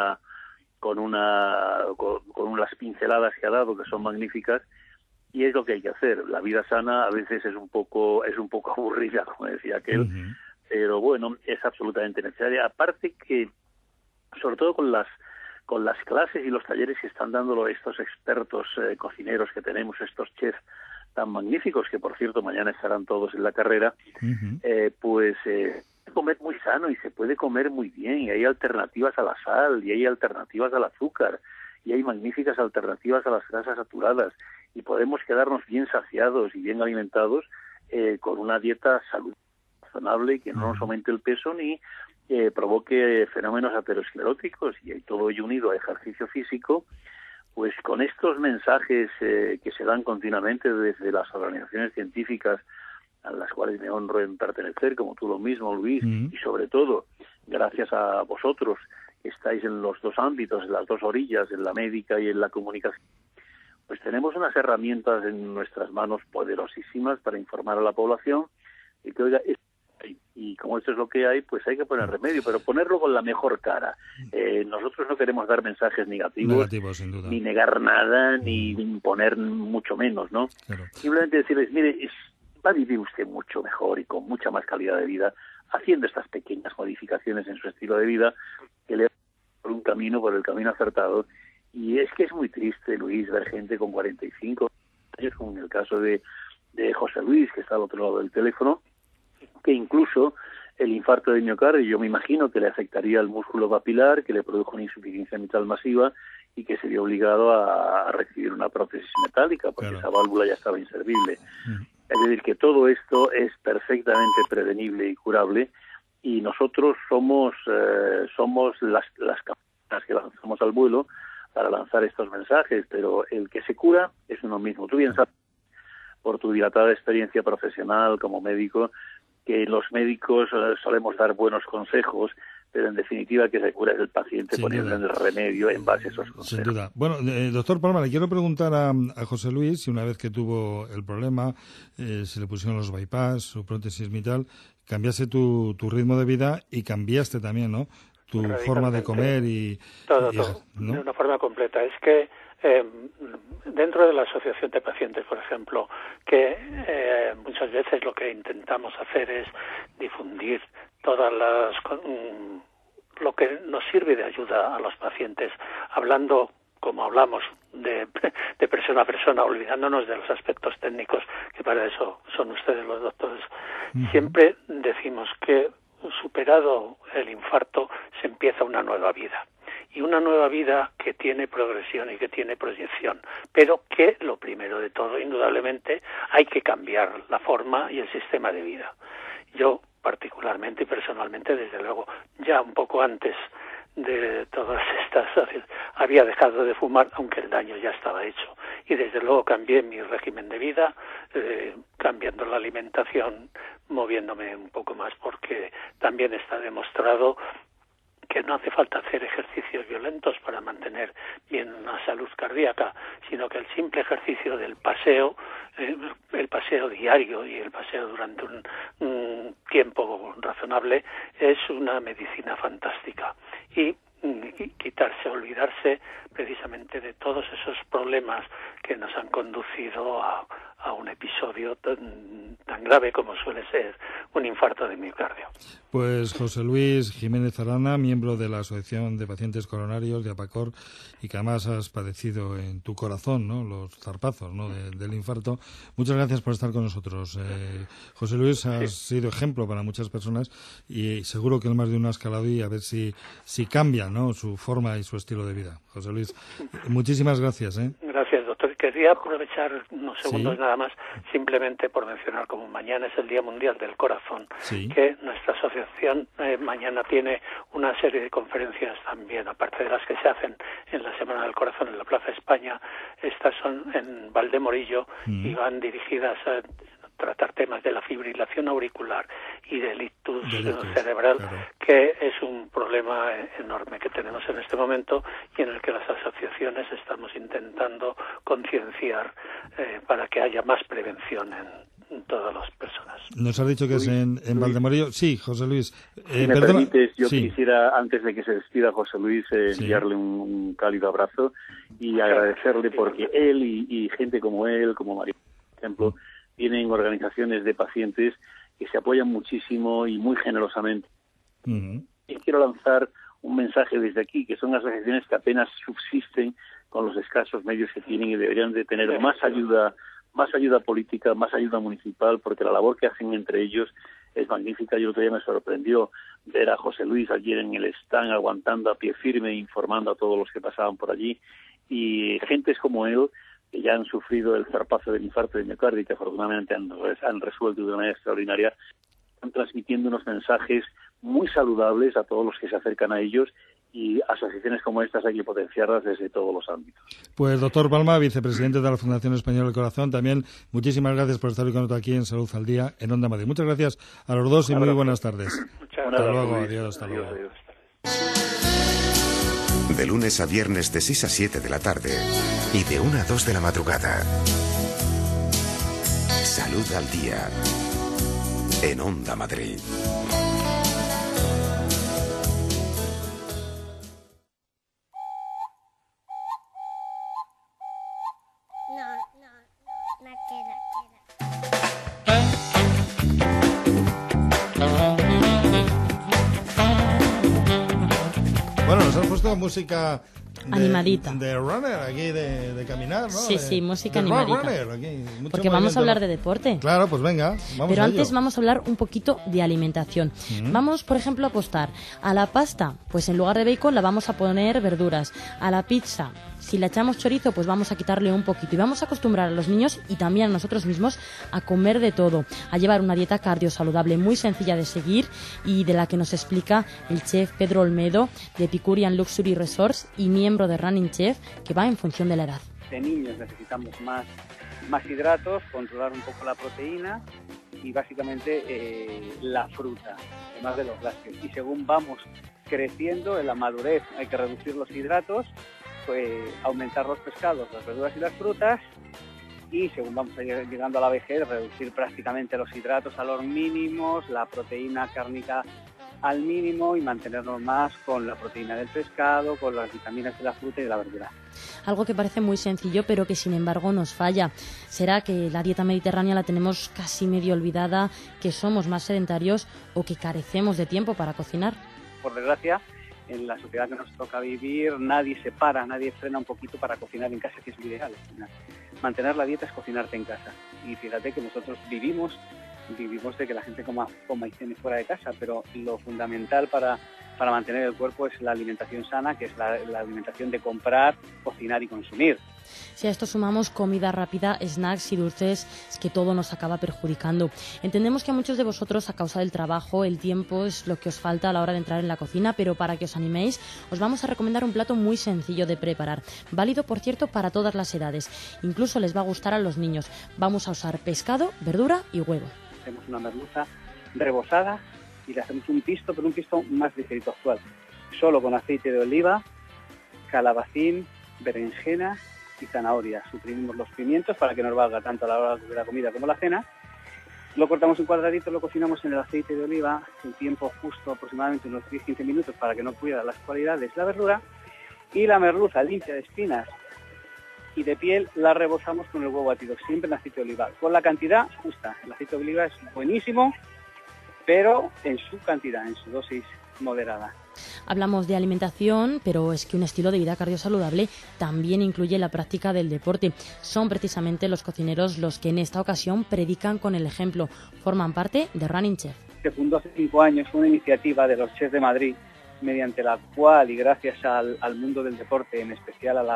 Speaker 7: unas pinceladas que ha dado, que son magníficas. Y es lo que hay que hacer. La vida sana a veces es un poco aburrida, como decía aquel, pero bueno, es absolutamente necesaria. Aparte que, sobre todo con las clases y los talleres que están dándolo estos expertos cocineros que tenemos, estos chefs tan magníficos, que por cierto mañana estarán todos en la carrera, pues se puede comer muy sano y se puede comer muy bien, y hay alternativas a la sal, y hay alternativas al azúcar, y hay magníficas alternativas a las grasas saturadas, y podemos quedarnos bien saciados y bien alimentados con una dieta saludable, razonable, que no nos aumente el peso ni provoque fenómenos ateroscleróticos, y todo ello unido a ejercicio físico. Pues con estos mensajes que se dan continuamente desde las organizaciones científicas a las cuales me honro en pertenecer, como tú lo mismo, Luis, y sobre todo gracias a vosotros, que estáis en los dos ámbitos, en las dos orillas, en la médica y en la comunicación, pues tenemos unas herramientas en nuestras manos poderosísimas para informar a la población y que, oiga, y como esto es lo que hay, pues hay que poner remedio, pero ponerlo con la mejor cara. Nosotros no queremos dar mensajes negativos sin duda, ni negar nada, ni imponer mucho menos, ¿no? Claro. Simplemente decirles, mire, va a vivir usted mucho mejor y con mucha más calidad de vida haciendo estas pequeñas modificaciones en su estilo de vida que le por el camino acertado. Y es que es muy triste, Luis, ver gente con 45 años, como en el caso de José Luis, que está al otro lado del teléfono, que incluso el infarto de miocardio, yo me imagino que le afectaría al músculo papilar, que le produjo una insuficiencia mitral masiva y que se vio obligado a recibir una prótesis metálica, porque esa válvula ya estaba inservible. Es decir, que todo esto es perfectamente prevenible y curable, y nosotros somos las campanas que lanzamos al vuelo para lanzar estos mensajes, pero el que se cura es uno mismo. Tú bien sabes, por tu dilatada experiencia profesional como médico, que los médicos solemos dar buenos consejos, pero en definitiva que se cura es el paciente poniendo el remedio en base a esos consejos.
Speaker 2: Sin duda. Bueno, doctor Palma, le quiero preguntar a José Luis si una vez que tuvo el problema, se le pusieron los bypass, su prótesis mitral, cambiaste tu ritmo de vida y cambiaste también, ¿no?, tu forma de comer y
Speaker 8: todo,
Speaker 2: ¿no?,
Speaker 8: de una forma completa. Es que dentro de la asociación de pacientes, por ejemplo, que muchas veces lo que intentamos hacer es difundir todas lo que nos sirve de ayuda a los pacientes, hablando como hablamos de persona a persona, olvidándonos de los aspectos técnicos, que para eso son ustedes los doctores. Siempre decimos que superado el infarto se empieza una nueva vida. Y una nueva vida que tiene progresión y que tiene proyección, pero que lo primero de todo, indudablemente, hay que cambiar la forma y el sistema de vida. Yo, particularmente y personalmente, desde luego, ya un poco antes de todas estas, había dejado de fumar, aunque el daño ya estaba hecho. Y desde luego cambié mi régimen de vida, cambiando la alimentación, moviéndome un poco más, porque también está demostrado que no hace falta hacer ejercicios violentos para mantener bien una salud cardíaca, sino que el simple ejercicio del paseo, el paseo diario y el paseo durante un tiempo razonable, es una medicina fantástica. Y quitarse, olvidarse precisamente de todos esos problemas que nos han conducido a un episodio tan grave como suele ser un infarto de miocardio.
Speaker 2: Pues José Luis Jiménez Arana, miembro de la Asociación de Pacientes Coronarios de APACOR, y que además has padecido en tu corazón, ¿no?, los zarpazos, ¿no?, del infarto. Muchas gracias por estar con nosotros. José Luis, has sido ejemplo para muchas personas y seguro que el más de uno ha escalado y a ver si cambia, ¿no?, su forma y su estilo de vida. José Luis, muchísimas gracias.
Speaker 8: Gracias, doctor. Quería aprovechar unos segundos nada más, simplemente por mencionar, como mañana es el Día Mundial del Corazón, que nuestra asociación mañana tiene una serie de conferencias también, aparte de las que se hacen en la Semana del Corazón en la Plaza España. Estas son en Valdemorillo y van dirigidas a tratar temas de la fibrilación auricular y del ictus cerebral, que es un problema enorme que tenemos en este momento y en el que las asociaciones estamos intentando concienciar para que haya más prevención en todas las personas.
Speaker 2: Nos has dicho que es en Valdemorillo. Sí, José Luis.
Speaker 7: Si me permites, yo quisiera, antes de que se despida José Luis, enviarle un cálido abrazo y agradecerle porque él y gente como él, como María, por ejemplo, tienen organizaciones de pacientes que se apoyan muchísimo y muy generosamente. Y quiero lanzar un mensaje desde aquí, que son asociaciones que apenas subsisten con los escasos medios que tienen y deberían de tener más ayuda política, más ayuda municipal, porque la labor que hacen entre ellos es magnífica. Yo el otro día me sorprendió ver a José Luis ayer en el stand aguantando a pie firme, informando a todos los que pasaban por allí, y gentes como él que ya han sufrido el zarpazo del infarto de miocardio y que afortunadamente han resuelto de una manera extraordinaria, están transmitiendo unos mensajes muy saludables a todos los que se acercan a ellos, y asociaciones como estas hay que potenciarlas desde todos los ámbitos.
Speaker 2: Pues doctor Palma, vicepresidente de la Fundación Española del Corazón, también muchísimas gracias por estar hoy con nosotros aquí en Salud al Día en Onda Madrid. Muchas gracias a los dos y muy buenas tardes. Hasta luego, adiós, hasta luego.
Speaker 1: De lunes a viernes de 6 a 7 de la tarde y de 1 a 2 de la madrugada. Salud al Día en Onda Madrid.
Speaker 2: Bueno, nos han puesto música
Speaker 3: animadita.
Speaker 2: De runner, aquí de caminar, ¿no?
Speaker 3: Sí, música animadita.
Speaker 2: Runner, aquí,
Speaker 3: porque vamos a hablar de deporte.
Speaker 2: Claro, pues venga, vamos.
Speaker 3: Pero
Speaker 2: a
Speaker 3: antes
Speaker 2: ello.
Speaker 3: vamos a hablar un poquito de alimentación. Vamos, por ejemplo, a apostar a la pasta, pues en lugar de bacon la vamos a poner verduras. A la pizza, si le echamos chorizo, pues vamos a quitarle un poquito. Y vamos a acostumbrar a los niños y también a nosotros mismos a comer de todo, a llevar una dieta cardiosaludable muy sencilla de seguir y de la que nos explica el chef Pedro Olmedo de Epicurean Luxury Resorts y miembro de Running Chef, que va en función de la edad.
Speaker 9: De niños necesitamos más hidratos, controlar un poco la proteína, y básicamente la fruta, además de los lácteos. Y según vamos creciendo en la madurez hay que reducir los hidratos, pues aumentar los pescados, las verduras y las frutas, y según vamos llegando a la vejez, reducir prácticamente los hidratos a los mínimos, la proteína cárnica al mínimo y mantenernos más con la proteína del pescado, con las vitaminas de la fruta y de la verdura.
Speaker 3: Algo que parece muy sencillo, pero que sin embargo nos falla. ¿Será que la dieta mediterránea la tenemos casi medio olvidada, que somos más sedentarios o que carecemos de tiempo para cocinar?
Speaker 9: Por desgracia, en la sociedad que nos toca vivir, nadie se para, nadie frena un poquito para cocinar en casa, que es lo ideal. Mantener la dieta es cocinarte en casa. Y fíjate que nosotros vivimos de que la gente coma y cene fuera de casa, pero lo fundamental para mantener el cuerpo es la alimentación sana, que es la alimentación de comprar, cocinar y consumir.
Speaker 3: Si a esto sumamos comida rápida, snacks y dulces, es que todo nos acaba perjudicando. Entendemos que a muchos de vosotros, a causa del trabajo, el tiempo es lo que os falta a la hora de entrar en la cocina, pero para que os animéis, os vamos a recomendar un plato muy sencillo de preparar. Válido, por cierto, para todas las edades. Incluso les va a gustar a los niños. Vamos a usar pescado, verdura y huevo.
Speaker 9: Hacemos una merluza rebozada y le hacemos un pisto, pero un pisto más ligerito actual. Solo con aceite de oliva, calabacín, berenjena y zanahoria. Suprimimos los pimientos para que nos valga tanto a la hora de la comida como la cena. Lo cortamos en cuadraditos, lo cocinamos en el aceite de oliva, el tiempo justo, aproximadamente unos 10-15 minutos para que no pierda las cualidades la verdura. Y la merluza limpia de espinas y de piel la rebozamos con el huevo batido, siempre en aceite de oliva, con la cantidad justa. El aceite de oliva es buenísimo, pero en su cantidad, en su dosis moderada.
Speaker 3: Hablamos de alimentación, pero es que un estilo de vida cardiosaludable también incluye la práctica del deporte. Son precisamente los cocineros los que en esta ocasión predican con el ejemplo. Forman parte de Running Chef.
Speaker 9: Se fundó hace 5 años una iniciativa de los chefs de Madrid, mediante la cual, y gracias al mundo del deporte, en especial a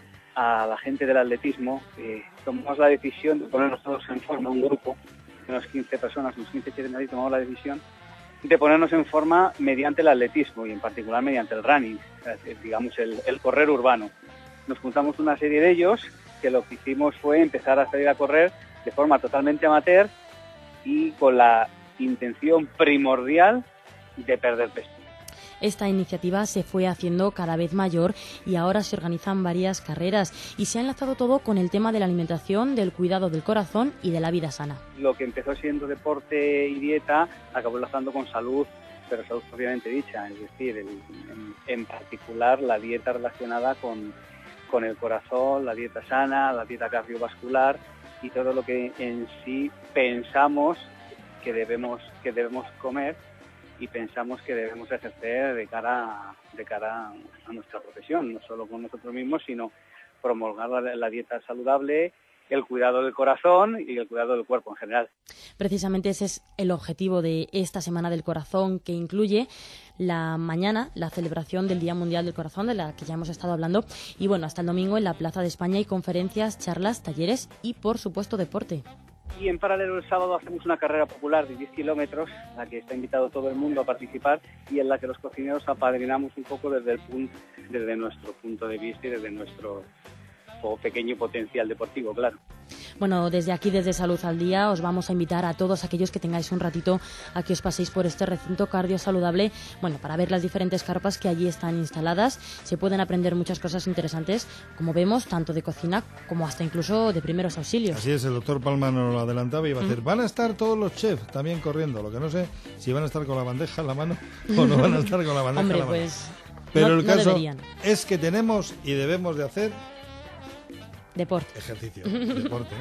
Speaker 9: la gente del atletismo, tomamos la decisión de ponernos todos en forma, un grupo de unas 15 personas, unos 15 chefs de Madrid, tomamos la decisión de ponernos en forma mediante el atletismo y en particular mediante el running, digamos el correr urbano. Nos juntamos una serie de ellos que lo que hicimos fue empezar a salir a correr de forma totalmente amateur y con la intención primordial de perder peso.
Speaker 3: Esta iniciativa se fue haciendo cada vez mayor y ahora se organizan varias carreras y se ha enlazado todo con el tema de la alimentación, del cuidado del corazón y de la vida sana.
Speaker 9: Lo que empezó siendo deporte y dieta acabó enlazando con salud, pero salud propiamente dicha, es decir, en particular la dieta relacionada con el corazón, la dieta sana, la dieta cardiovascular y todo lo que en sí pensamos que debemos comer y pensamos que debemos ejercer de cara a nuestra profesión, no solo con nosotros mismos, sino promulgar la dieta saludable, el cuidado del corazón y el cuidado del cuerpo en general.
Speaker 3: Precisamente ese es el objetivo de esta Semana del Corazón, que incluye mañana la celebración del Día Mundial del Corazón, de la que ya hemos estado hablando, y bueno, hasta el domingo en la Plaza de España hay conferencias, charlas, talleres y, por supuesto, deporte.
Speaker 9: Y en paralelo el sábado hacemos una carrera popular de 10 kilómetros, en la que está invitado todo el mundo a participar y en la que los cocineros apadrinamos un poco desde nuestro punto de vista y desde nuestro pequeño potencial deportivo, claro.
Speaker 3: Bueno, desde aquí, desde Salud al Día, os vamos a invitar a todos aquellos que tengáis un ratito a que os paséis por este recinto cardiosaludable, bueno, para ver las diferentes carpas que allí están instaladas. Se pueden aprender muchas cosas interesantes, como vemos, tanto de cocina como hasta incluso de primeros auxilios.
Speaker 2: Así es, el doctor Palma nos lo adelantaba y iba a decir, van a estar todos los chefs también corriendo, lo que no sé si van a estar con la bandeja en la mano o no van a estar con la bandeja en la mano.
Speaker 3: Pues,
Speaker 2: pero
Speaker 3: no,
Speaker 2: el caso
Speaker 3: deberían.
Speaker 2: Es que tenemos y debemos de hacer
Speaker 3: deporte.
Speaker 2: Ejercicio, deporte.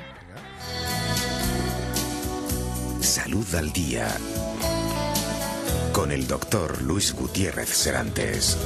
Speaker 1: Salud al Día. Con el doctor Luis Gutiérrez Serantes.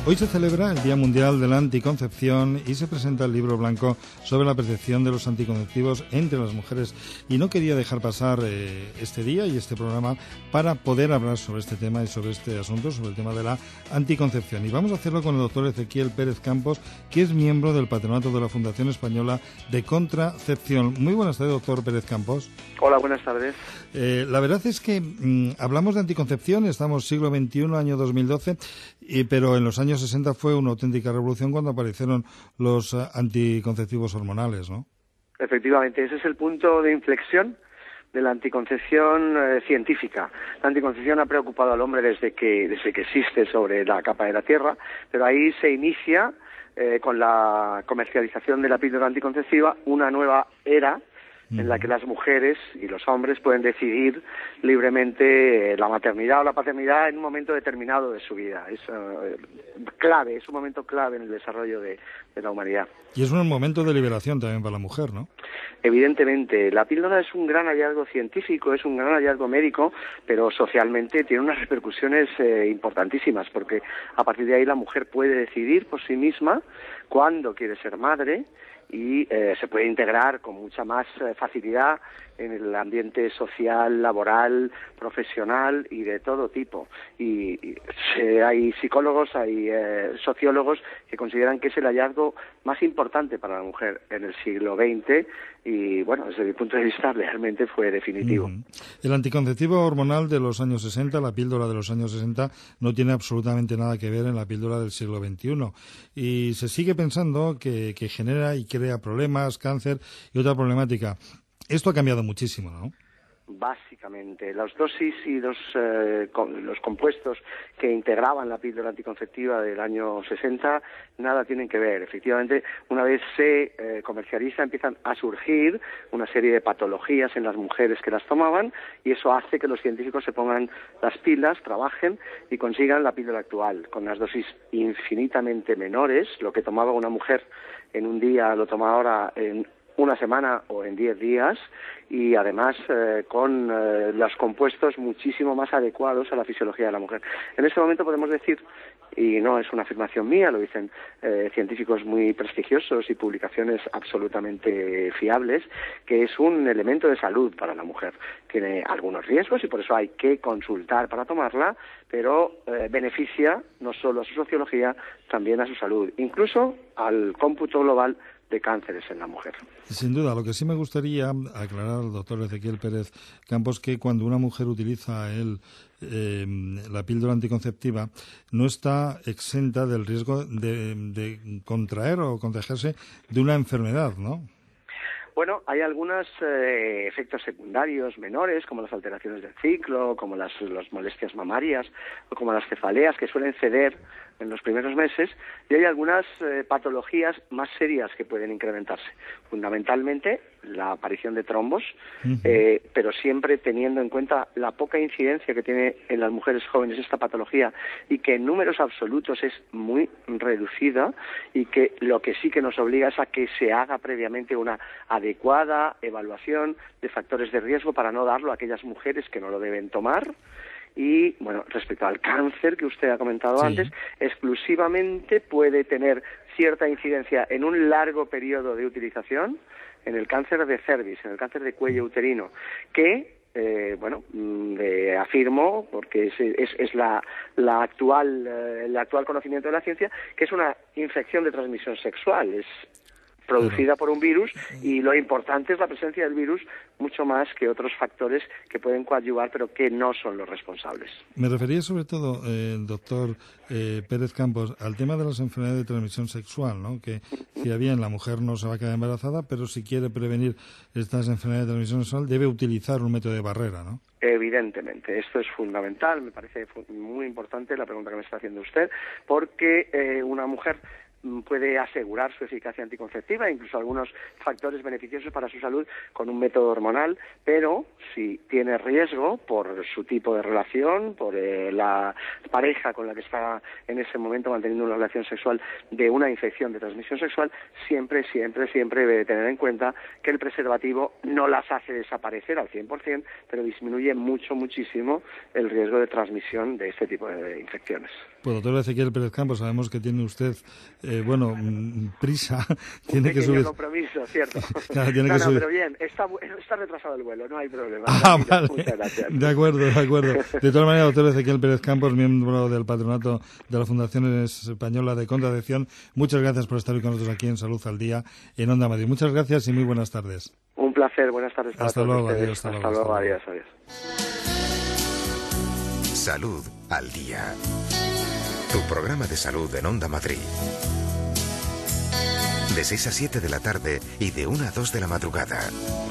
Speaker 2: Hoy se celebra el Día Mundial de la Anticoncepción y se presenta el libro blanco sobre la percepción de los anticonceptivos entre las mujeres. Y no quería dejar pasar este día y este programa para poder hablar sobre este tema y sobre este asunto, sobre el tema de la anticoncepción. Y vamos a hacerlo con el doctor Ezequiel Pérez Campos, que es miembro del patronato de la Fundación Española de Contracepción. Muy buenas tardes, doctor Pérez Campos.
Speaker 10: Hola, buenas tardes.
Speaker 2: La verdad es que hablamos de anticoncepción, estamos siglo XXI, año 2012, pero en los años 60 fue una auténtica revolución cuando aparecieron los anticonceptivos hormonales, ¿no?
Speaker 10: Efectivamente, ese es el punto de inflexión de la anticoncepción científica. La anticoncepción ha preocupado al hombre desde que existe sobre la capa de la Tierra, pero ahí se inicia con la comercialización de la píldora anticonceptiva una nueva era en la que las mujeres y los hombres pueden decidir libremente la maternidad o la paternidad en un momento determinado de su vida. Es clave, es un momento clave en el desarrollo de la humanidad.
Speaker 2: Y es un momento de liberación también para la mujer, ¿no?
Speaker 10: Evidentemente, la píldora es un gran hallazgo científico, es un gran hallazgo médico, pero socialmente tiene unas repercusiones importantísimas, porque a partir de ahí la mujer puede decidir por sí misma cuándo quiere ser madre, y se puede integrar con mucha más facilidad en el ambiente social, laboral, profesional y de todo tipo. Y hay psicólogos, hay sociólogos que consideran que es el hallazgo más importante para la mujer en el siglo XX y, bueno, desde mi punto de vista realmente fue definitivo.
Speaker 2: El anticonceptivo hormonal de los años 60, la píldora de los años 60, no tiene absolutamente nada que ver en la píldora del siglo XXI. Y se sigue pensando que genera y crea problemas, cáncer y otra problemática. Esto ha cambiado muchísimo, ¿no?
Speaker 10: Básicamente, las dosis y los compuestos que integraban la píldora anticonceptiva del año 60 nada tienen que ver. Efectivamente, una vez se comercializa, empiezan a surgir una serie de patologías en las mujeres que las tomaban y eso hace que los científicos se pongan las pilas, trabajen y consigan la píldora actual, con unas dosis infinitamente menores. Lo que tomaba una mujer en un día lo toma ahora en una semana o en 10 días y además con los compuestos muchísimo más adecuados a la fisiología de la mujer. En este momento podemos decir, y no es una afirmación mía, lo dicen científicos muy prestigiosos y publicaciones absolutamente fiables, que es un elemento de salud para la mujer. Tiene algunos riesgos y por eso hay que consultar para tomarla, pero beneficia no solo a su sociología, también a su salud, incluso al cómputo global de cánceres en la mujer.
Speaker 2: Sin duda, lo que sí me gustaría aclarar al doctor Ezequiel Pérez Campos, que cuando una mujer utiliza la píldora anticonceptiva no está exenta del riesgo de contraer o contagiarse de una enfermedad, ¿no?
Speaker 10: Bueno, hay algunos efectos secundarios menores, como las alteraciones del ciclo, como las molestias mamarias, o como las cefaleas, que suelen ceder en los primeros meses, y hay algunas patologías más serias que pueden incrementarse. Fundamentalmente, la aparición de trombos, pero siempre teniendo en cuenta la poca incidencia que tiene en las mujeres jóvenes esta patología y que en números absolutos es muy reducida y que lo que sí que nos obliga es a que se haga previamente una adecuada evaluación de factores de riesgo para no darlo a aquellas mujeres que no lo deben tomar. Y, bueno, respecto al cáncer que usted ha comentado antes, exclusivamente puede tener cierta incidencia en un largo periodo de utilización en el cáncer de cervix, en el cáncer de cuello uterino, que afirmo, porque es el actual conocimiento de la ciencia, que es una infección de transmisión sexual, es producida por un virus y lo importante es la presencia del virus mucho más que otros factores que pueden coadyuvar pero que no son los responsables.
Speaker 2: Me refería sobre todo, doctor Pérez Campos, al tema de las enfermedades de transmisión sexual, ¿no? Que decía bien, la mujer no se va a quedar embarazada, pero si quiere prevenir estas enfermedades de transmisión sexual debe utilizar un método de barrera, ¿no?
Speaker 10: Evidentemente, esto es fundamental, me parece muy importante la pregunta que me está haciendo usted, porque una mujer puede asegurar su eficacia anticonceptiva, incluso algunos factores beneficiosos para su salud con un método hormonal, pero si tiene riesgo por su tipo de relación, por la pareja con la que está en ese momento manteniendo una relación sexual de una infección de transmisión sexual, siempre debe tener en cuenta que el preservativo no las hace desaparecer al 100%, pero disminuye muchísimo el riesgo de transmisión de este tipo de infecciones.
Speaker 2: Pues doctor Ezequiel Pérez Campos, sabemos que tiene usted, prisa, tiene que subir.
Speaker 10: Compromiso, cierto.
Speaker 2: Claro, tiene que subir.
Speaker 10: Pero bien, está retrasado el vuelo, no hay problema.
Speaker 2: Vale.
Speaker 10: Muchas gracias.
Speaker 2: De acuerdo. De todas maneras, doctor Ezequiel Pérez Campos, miembro del patronato de la Fundación Española de Contracepción, muchas gracias por estar hoy con nosotros aquí en Salud al Día en Onda Madrid. Muchas gracias y muy buenas tardes.
Speaker 10: Un placer, buenas tardes para
Speaker 2: hasta
Speaker 10: todos
Speaker 2: luego,
Speaker 10: ustedes.
Speaker 2: Adiós,
Speaker 10: hasta luego, adiós.
Speaker 1: Salud al Día. Tu programa de salud en Onda Madrid. De 6 a 7 de la tarde y de 1 a 2 de la madrugada.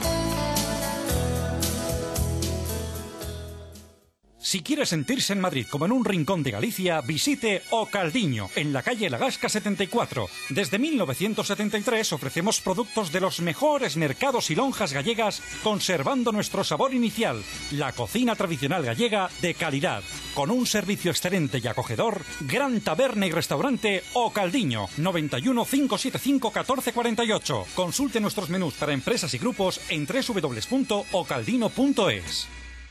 Speaker 11: Si quiere sentirse en Madrid como en un rincón de Galicia, visite O Caldiño, en la calle La Gasca 74. Desde 1973 ofrecemos productos de los mejores mercados y lonjas gallegas, conservando nuestro sabor inicial, la cocina tradicional gallega de calidad. Con un servicio excelente y acogedor, gran taberna y restaurante O Caldiño, 91 575 1448. Consulte nuestros menús para empresas y grupos en www.ocaldino.es.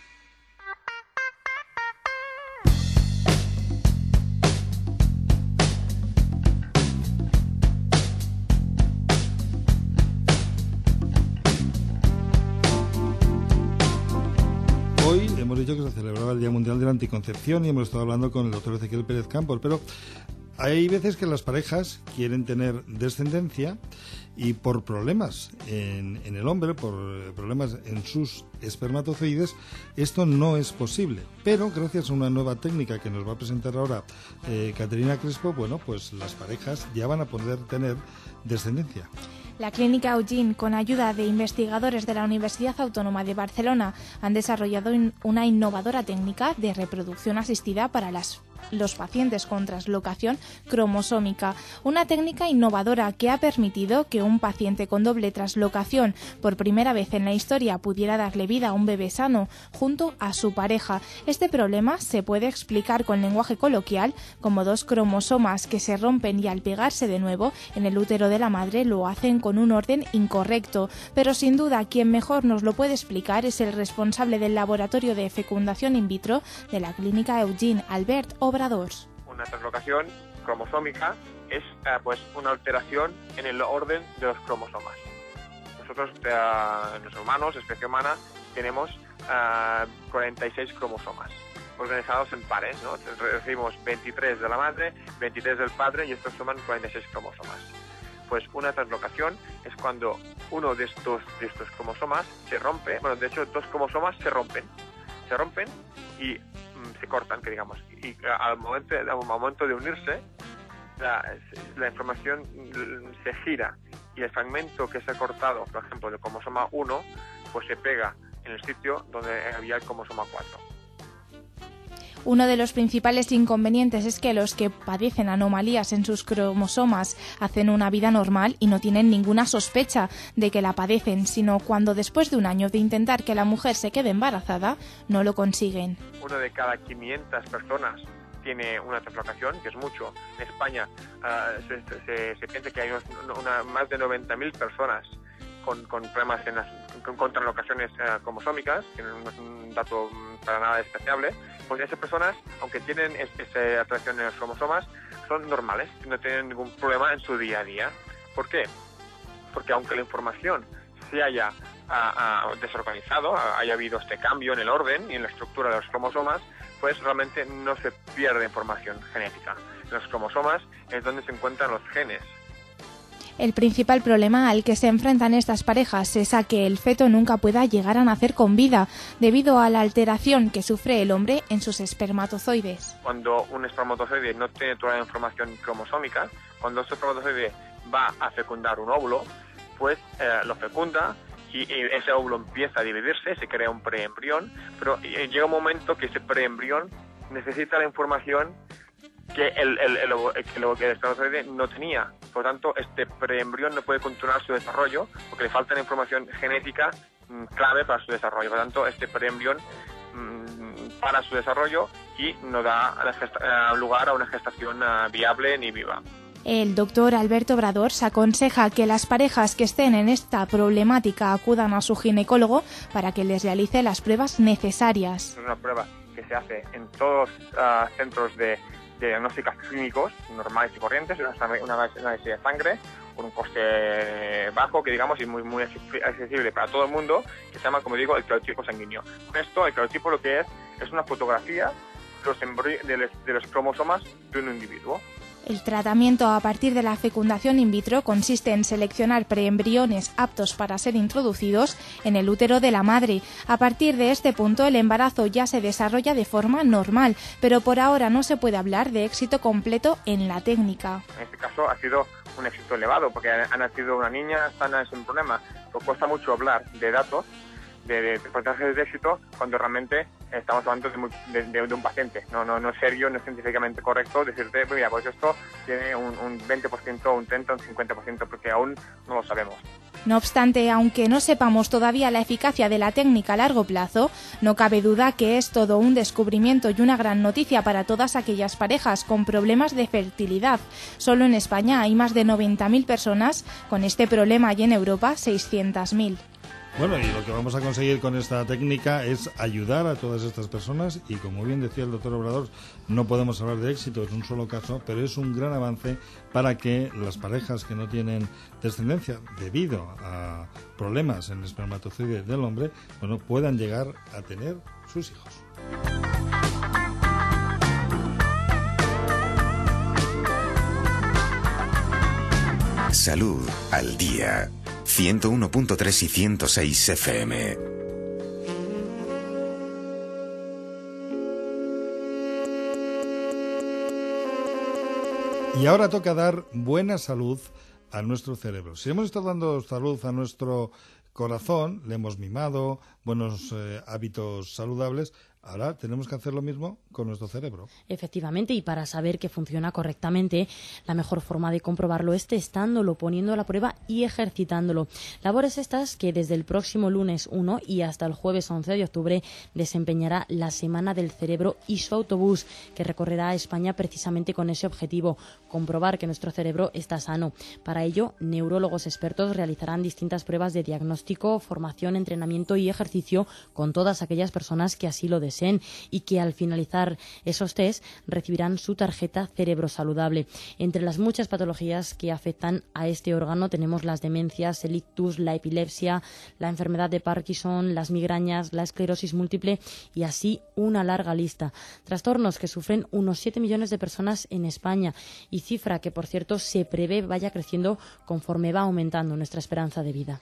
Speaker 2: Hoy hemos dicho que se celebraba el Día Mundial de la Anticoncepción y hemos estado hablando con el doctor Ezequiel Pérez Campos, pero hay veces que las parejas quieren tener descendencia y por problemas en el hombre, por problemas en sus espermatozoides, esto no es posible. Pero gracias a una nueva técnica que nos va a presentar ahora Caterina Crespo, pues las parejas ya van a poder tener descendencia.
Speaker 4: La Clínica Eugene, con ayuda de investigadores de la Universidad Autónoma de Barcelona, han desarrollado una innovadora técnica de reproducción asistida para los pacientes con traslocación cromosómica. Una técnica innovadora que ha permitido que un paciente con doble traslocación por primera vez en la historia pudiera darle vida a un bebé sano junto a su pareja. Este problema se puede explicar con lenguaje coloquial como dos cromosomas que se rompen y al pegarse de nuevo en el útero de la madre lo hacen con un orden incorrecto. Pero sin duda quien mejor nos lo puede explicar es el responsable del laboratorio de fecundación in vitro de la Clínica Eugene, Albert Obrador.
Speaker 12: Una translocación cromosómica es una alteración en el orden de los cromosomas. Nosotros, los humanos, especie humana, tenemos 46 cromosomas organizados en pares, ¿no? Recibimos 23 de la madre, 23 del padre y estos suman 46 cromosomas. Pues una translocación es cuando uno de estos cromosomas se rompe, de hecho dos cromosomas se rompen y se cortan, que digamos, y al momento de unirse la información se gira y el fragmento que se ha cortado, por ejemplo, del cromosoma 1, pues se pega en el sitio donde había el cromosoma 4.
Speaker 4: Uno de los principales inconvenientes es que los que padecen anomalías en sus cromosomas hacen una vida normal y no tienen ninguna sospecha de que la padecen, sino cuando después de un año de intentar que la mujer se quede embarazada, no lo consiguen.
Speaker 12: Uno de cada 500 personas tiene una translocación, que es mucho. En España se piensa que hay más de 90.000 personas con problemas con translocaciones cromosómicas, que no es un dato para nada despreciable. Pues esas personas, aunque tienen esa alteración en los cromosomas, son normales, no tienen ningún problema en su día a día. ¿Por qué? Porque aunque la información se haya desorganizado, haya habido este cambio en el orden y en la estructura de los cromosomas, pues realmente no se pierde información genética. En los cromosomas es donde se encuentran los genes.
Speaker 4: El principal problema al que se enfrentan estas parejas es a que el feto nunca pueda llegar a nacer con vida, debido a la alteración que sufre el hombre en sus espermatozoides.
Speaker 12: Cuando un espermatozoide no tiene toda la información cromosómica, cuando ese espermatozoide va a fecundar un óvulo, pues lo fecunda y ese óvulo empieza a dividirse, se crea un preembrión, pero llega un momento que ese preembrión necesita la información que el espermatozoide no tenía. Por lo tanto, este preembrión no puede continuar su desarrollo porque le falta la información genética clave para su desarrollo. Por lo tanto, este preembrión para su desarrollo y no da lugar a una gestación viable ni viva.
Speaker 4: El doctor Alberto Obrador se aconseja que las parejas que estén en esta problemática acudan a su ginecólogo para que les realice las pruebas necesarias.
Speaker 12: Es una prueba que se hace en todos los centros de de diagnósticos clínicos normales y corrientes, un análisis de sangre con un coste bajo, que digamos es muy accesible para todo el mundo, que se llama, como digo, el cladiotipo sanguíneo. Con esto, el cladiotipo lo que es una fotografía de los cromosomas de un individuo.
Speaker 4: El tratamiento a partir de la fecundación in vitro consiste en seleccionar preembriones aptos para ser introducidos en el útero de la madre. A partir de este punto, el embarazo ya se desarrolla de forma normal, pero por ahora no se puede hablar de éxito completo en la técnica.
Speaker 12: En este caso ha sido un éxito elevado, porque ha nacido una niña sana sin problema. Pero cuesta mucho hablar de datos, de porcentajes de éxito, cuando realmente estamos hablando de un paciente. No es serio, no es científicamente correcto decirte, mira, pues esto tiene un 20%, un 30%, un 50%, porque aún no lo sabemos.
Speaker 4: No obstante, aunque no sepamos todavía la eficacia de la técnica a largo plazo, no cabe duda que es todo un descubrimiento y una gran noticia para todas aquellas parejas con problemas de fertilidad. Solo en España hay más de 90.000 personas con este problema y en Europa 600.000.
Speaker 2: Bueno, y lo que vamos a conseguir con esta técnica es ayudar a todas estas personas y, como bien decía el doctor Obrador, no podemos hablar de éxito en un solo caso, pero es un gran avance para que las parejas que no tienen descendencia debido a problemas en el espermatozoide del hombre, bueno, puedan llegar a tener sus hijos.
Speaker 1: Salud al día. 101.3 y 106 FM.
Speaker 2: Y ahora toca dar buena salud a nuestro cerebro. Si hemos estado dando salud a nuestro corazón, le hemos mimado, buenos hábitos saludables, ahora tenemos que hacer lo mismo con nuestro cerebro.
Speaker 3: Efectivamente, y para saber que funciona correctamente, la mejor forma de comprobarlo es testándolo, poniendo a la prueba y ejercitándolo. Labores estas que desde el próximo lunes 1 y hasta el jueves 11 de octubre desempeñará la Semana del Cerebro y su autobús, que recorrerá España precisamente con ese objetivo, comprobar que nuestro cerebro está sano. Para ello, neurólogos expertos realizarán distintas pruebas de diagnóstico, formación, entrenamiento y ejercicio con todas aquellas personas que así lo deseen y que al finalizar esos test recibirán su tarjeta Cerebro Saludable. Entre las muchas patologías que afectan a este órgano tenemos las demencias, el ictus, la epilepsia, la enfermedad de Parkinson, las migrañas, la esclerosis múltiple y así una larga lista. Trastornos que sufren unos 7 millones de personas en España y cifra que, por cierto, se prevé vaya creciendo conforme va aumentando nuestra esperanza de vida.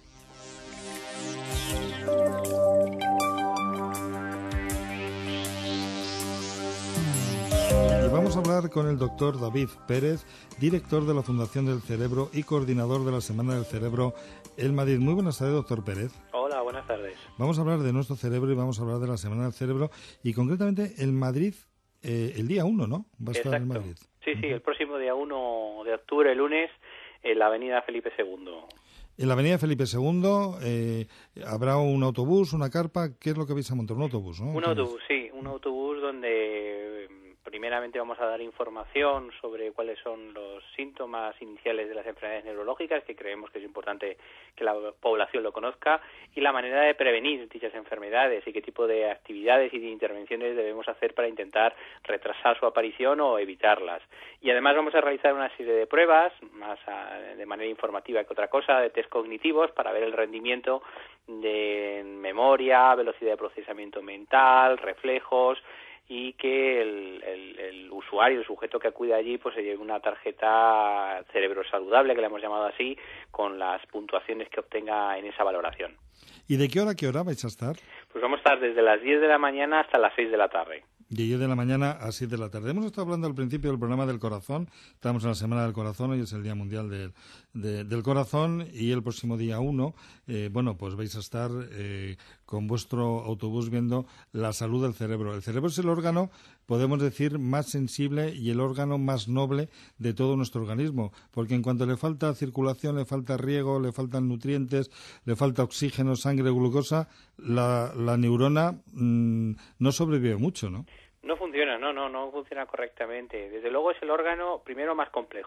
Speaker 2: Vamos a hablar con el doctor David Pérez, director de la Fundación del Cerebro y coordinador de la Semana del Cerebro en Madrid. Muy buenas tardes, doctor Pérez.
Speaker 13: Hola, buenas tardes.
Speaker 2: Vamos a hablar de nuestro cerebro y vamos a hablar de la Semana del Cerebro y concretamente en Madrid el día 1, ¿no? Va a estar en Madrid.
Speaker 13: Sí, el próximo día 1 de octubre, el lunes, en la avenida Felipe II.
Speaker 2: En la avenida Felipe II habrá un autobús, una carpa. ¿Qué es lo que vais a montar? Un autobús, ¿no?
Speaker 13: Un autobús, sí. Un autobús donde primeramente vamos a dar información sobre cuáles son los síntomas iniciales de las enfermedades neurológicas, que creemos que es importante que la población lo conozca, y la manera de prevenir dichas enfermedades y qué tipo de actividades y de intervenciones debemos hacer para intentar retrasar su aparición o evitarlas. Y además vamos a realizar una serie de pruebas, más de manera informativa que otra cosa, de test cognitivos para ver el rendimiento de memoria, velocidad de procesamiento mental, reflejos, y que el usuario, el sujeto que acude allí, pues se lleve una tarjeta Cerebro Saludable, que le hemos llamado así, con las puntuaciones que obtenga en esa valoración.
Speaker 2: ¿Y de qué hora a qué hora vais a estar?
Speaker 13: Pues vamos a estar desde las 10 de la mañana hasta las 6 de la tarde.
Speaker 2: De 10 de la mañana a 7 de la tarde. Hemos estado hablando al principio del programa del corazón. Estamos en la Semana del Corazón, hoy es el Día Mundial del Corazón y el próximo día 1, pues vais a estar con vuestro autobús viendo la salud del cerebro. El cerebro es el órgano, podemos decir, más sensible y el órgano más noble de todo nuestro organismo, porque en cuanto le falta circulación, le falta riego, le faltan nutrientes, le falta oxígeno, sangre, glucosa, la neurona no sobrevive mucho, ¿no?
Speaker 13: No funciona, no funciona correctamente. Desde luego es el órgano, primero, más complejo.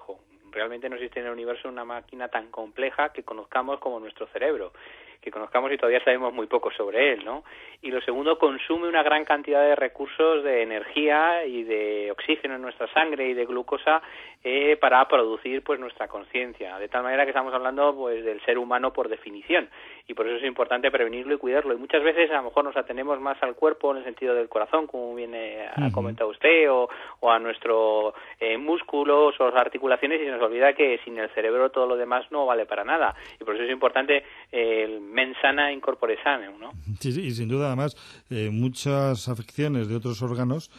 Speaker 13: Realmente no existe en el universo una máquina tan compleja que conozcamos como nuestro cerebro, que conozcamos y todavía sabemos muy poco sobre él, ¿no? Y lo segundo, consume una gran cantidad de recursos de energía y de oxígeno en nuestra sangre y de glucosa para producir pues nuestra conciencia, de tal manera que estamos hablando pues del ser humano por definición, y por eso es importante prevenirlo y cuidarlo. Y muchas veces a lo mejor nos atenemos más al cuerpo en el sentido del corazón, como bien ha comentado usted, o a nuestros músculos o articulaciones, y se nos olvida que sin el cerebro todo lo demás no vale para nada, y por eso es importante el mens sana in corpore sano, ¿no?
Speaker 2: Sí, y sin duda además muchas afecciones de otros órganos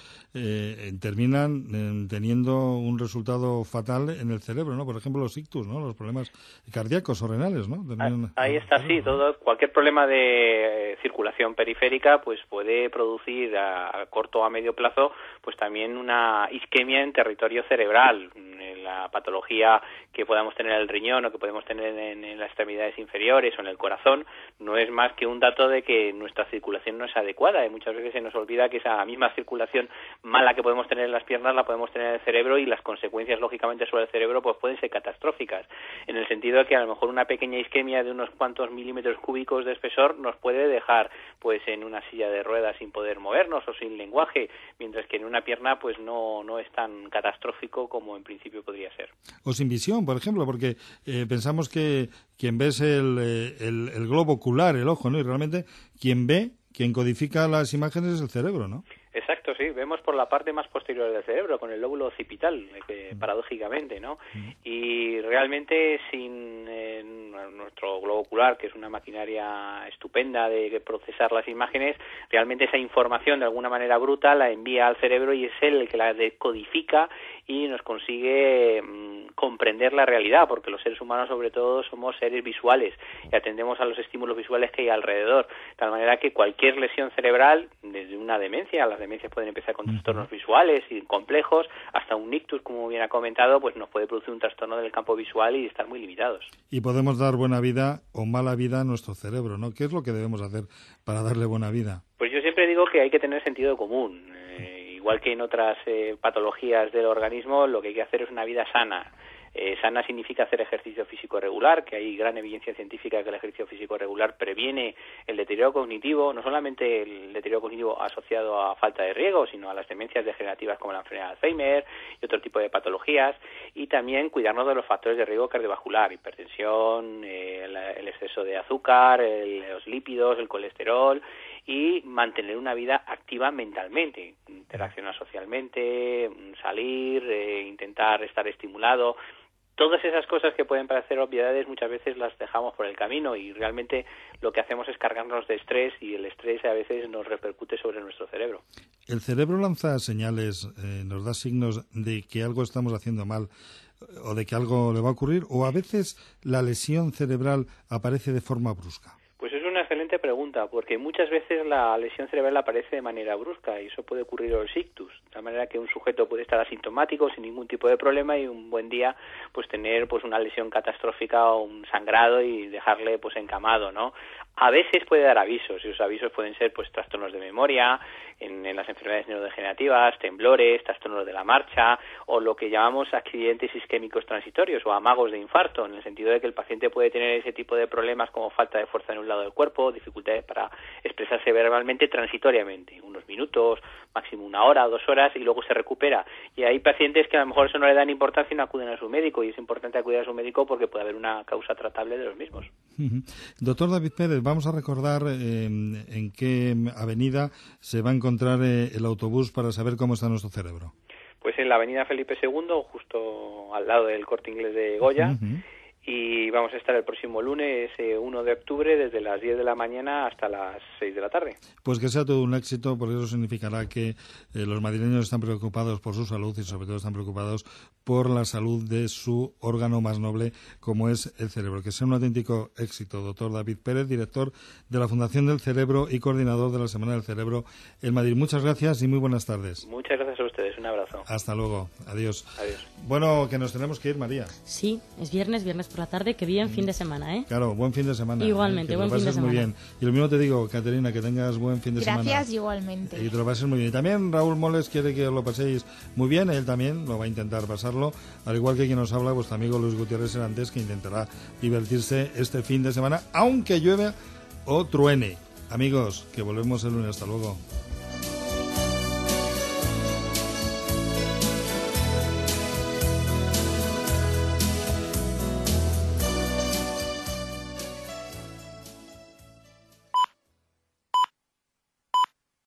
Speaker 2: terminan teniendo un resultado fatal en el cerebro, ¿no? Por ejemplo, los ictus, ¿no? Los problemas cardíacos o renales, ¿no?
Speaker 13: Ahí está, sí. Cualquier problema de circulación periférica pues puede producir a corto o a medio plazo pues también una isquemia en territorio cerebral. La patología que podamos tener en el riñón o que podemos tener en las extremidades inferiores o en el corazón no es más que un dato de que nuestra circulación no es adecuada, y muchas veces se nos olvida que esa misma circulación mala que podemos tener en las piernas la podemos tener en el cerebro, y las consecuencias lógicamente sobre el cerebro pues pueden ser catastróficas, en el sentido de que a lo mejor una pequeña isquemia de unos cuantos milímetros cúbicos de espesor nos puede dejar pues en una silla de ruedas sin poder movernos o sin lenguaje, mientras que en una pierna pues no es tan catastrófico como en principio podría ser.
Speaker 2: O sin visión, por ejemplo, porque pensamos que quien ve es el globo ocular, el ojo, ¿no? Y realmente quien codifica las imágenes es el cerebro, ¿no?
Speaker 13: Exacto, sí, vemos por la parte más posterior del cerebro, con el lóbulo occipital, paradójicamente, ¿no? Y realmente sin nuestro globo ocular, que es una maquinaria estupenda de procesar las imágenes, realmente esa información de alguna manera bruta la envía al cerebro, y es él el que la decodifica y nos consigue comprender la realidad, porque los seres humanos sobre todo somos seres visuales y atendemos a los estímulos visuales que hay alrededor, de tal manera que cualquier lesión cerebral, desde una demencia, las demencias pueden empezar con trastornos visuales y complejos, hasta un ictus, como bien ha comentado, pues nos puede producir un trastorno del campo visual y estar muy limitados.
Speaker 2: Y podemos dar buena vida o mala vida a nuestro cerebro, ¿no? ¿Qué es lo que debemos hacer para darle buena vida?
Speaker 13: Pues yo siempre digo que hay que tener sentido común. Igual que en otras patologías del organismo, lo que hay que hacer es una vida sana. Sana significa hacer ejercicio físico regular, que hay gran evidencia científica que el ejercicio físico regular previene el deterioro cognitivo, no solamente el deterioro cognitivo asociado a falta de riego, sino a las demencias degenerativas como la enfermedad de Alzheimer y otro tipo de patologías, y también cuidarnos de los factores de riesgo cardiovascular, hipertensión, el exceso de azúcar, los lípidos, el colesterol, y mantener una vida activa mentalmente, interaccionar socialmente, salir, intentar estar estimulado. Todas esas cosas que pueden parecer obviedades muchas veces las dejamos por el camino, y realmente lo que hacemos es cargarnos de estrés, y el estrés a veces nos repercute sobre nuestro cerebro.
Speaker 2: ¿El cerebro lanza señales, nos da signos de que algo estamos haciendo mal o de que algo le va a ocurrir, o a veces la lesión cerebral aparece de forma brusca?
Speaker 13: Pues es una excelente pregunta, porque muchas veces la lesión cerebral aparece de manera brusca, y eso puede ocurrir en los ictus, de manera que un sujeto puede estar asintomático sin ningún tipo de problema, y un buen día pues tener pues una lesión catastrófica o un sangrado y dejarle pues encamado, ¿no? A veces puede dar avisos, y esos avisos pueden ser pues trastornos de memoria, en las enfermedades neurodegenerativas, temblores, trastornos de la marcha, o lo que llamamos accidentes isquémicos transitorios o amagos de infarto, en el sentido de que el paciente puede tener ese tipo de problemas como falta de fuerza en un lado del cuerpo, dificultades para expresarse verbalmente transitoriamente, unos minutos, máximo 1 hora o 2 horas, y luego se recupera. Y hay pacientes que a lo mejor eso no le dan importancia y no acuden a su médico, y es importante acudir a su médico porque puede haber una causa tratable de los mismos.
Speaker 2: Doctor David Pérez, vamos a recordar en qué avenida se va a encontrar el autobús para saber cómo está nuestro cerebro.
Speaker 13: Pues en la avenida Felipe II, justo al lado del Corte Inglés de Goya, y vamos a estar el próximo lunes 1 de octubre desde las 10 de la mañana hasta las 6 de la tarde.
Speaker 2: Pues que sea todo un éxito, porque eso significará que los madrileños están preocupados por su salud, y sobre todo están preocupados por la salud de su órgano más noble, como es el cerebro. Que sea un auténtico éxito. Doctor David Pérez, director de la Fundación del Cerebro y coordinador de la Semana del Cerebro en Madrid. Muchas gracias y muy buenas tardes.
Speaker 13: Muchas gracias a ustedes. Un abrazo.
Speaker 2: Hasta luego. Adiós.
Speaker 13: Adiós.
Speaker 2: Bueno, que nos tenemos que ir, María.
Speaker 3: Sí, es viernes por la tarde, que bien fin de semana, ¿eh?
Speaker 2: Claro, buen fin de semana.
Speaker 3: Igualmente,
Speaker 2: que
Speaker 3: buen
Speaker 2: te lo
Speaker 3: fin de
Speaker 2: pases muy
Speaker 3: semana.
Speaker 2: bien. Y lo mismo te digo, Caterina, que tengas buen fin de semana.
Speaker 4: Gracias, igualmente.
Speaker 2: Y te lo pases muy bien. Y también Raúl Moles quiere que os lo paséis muy bien, él también lo va a intentar pasarlo, al igual que quien nos habla, vuestro amigo Luis Gutiérrez Serantes, que intentará divertirse este fin de semana, aunque llueva o truene. Amigos, que volvemos el lunes. Hasta luego.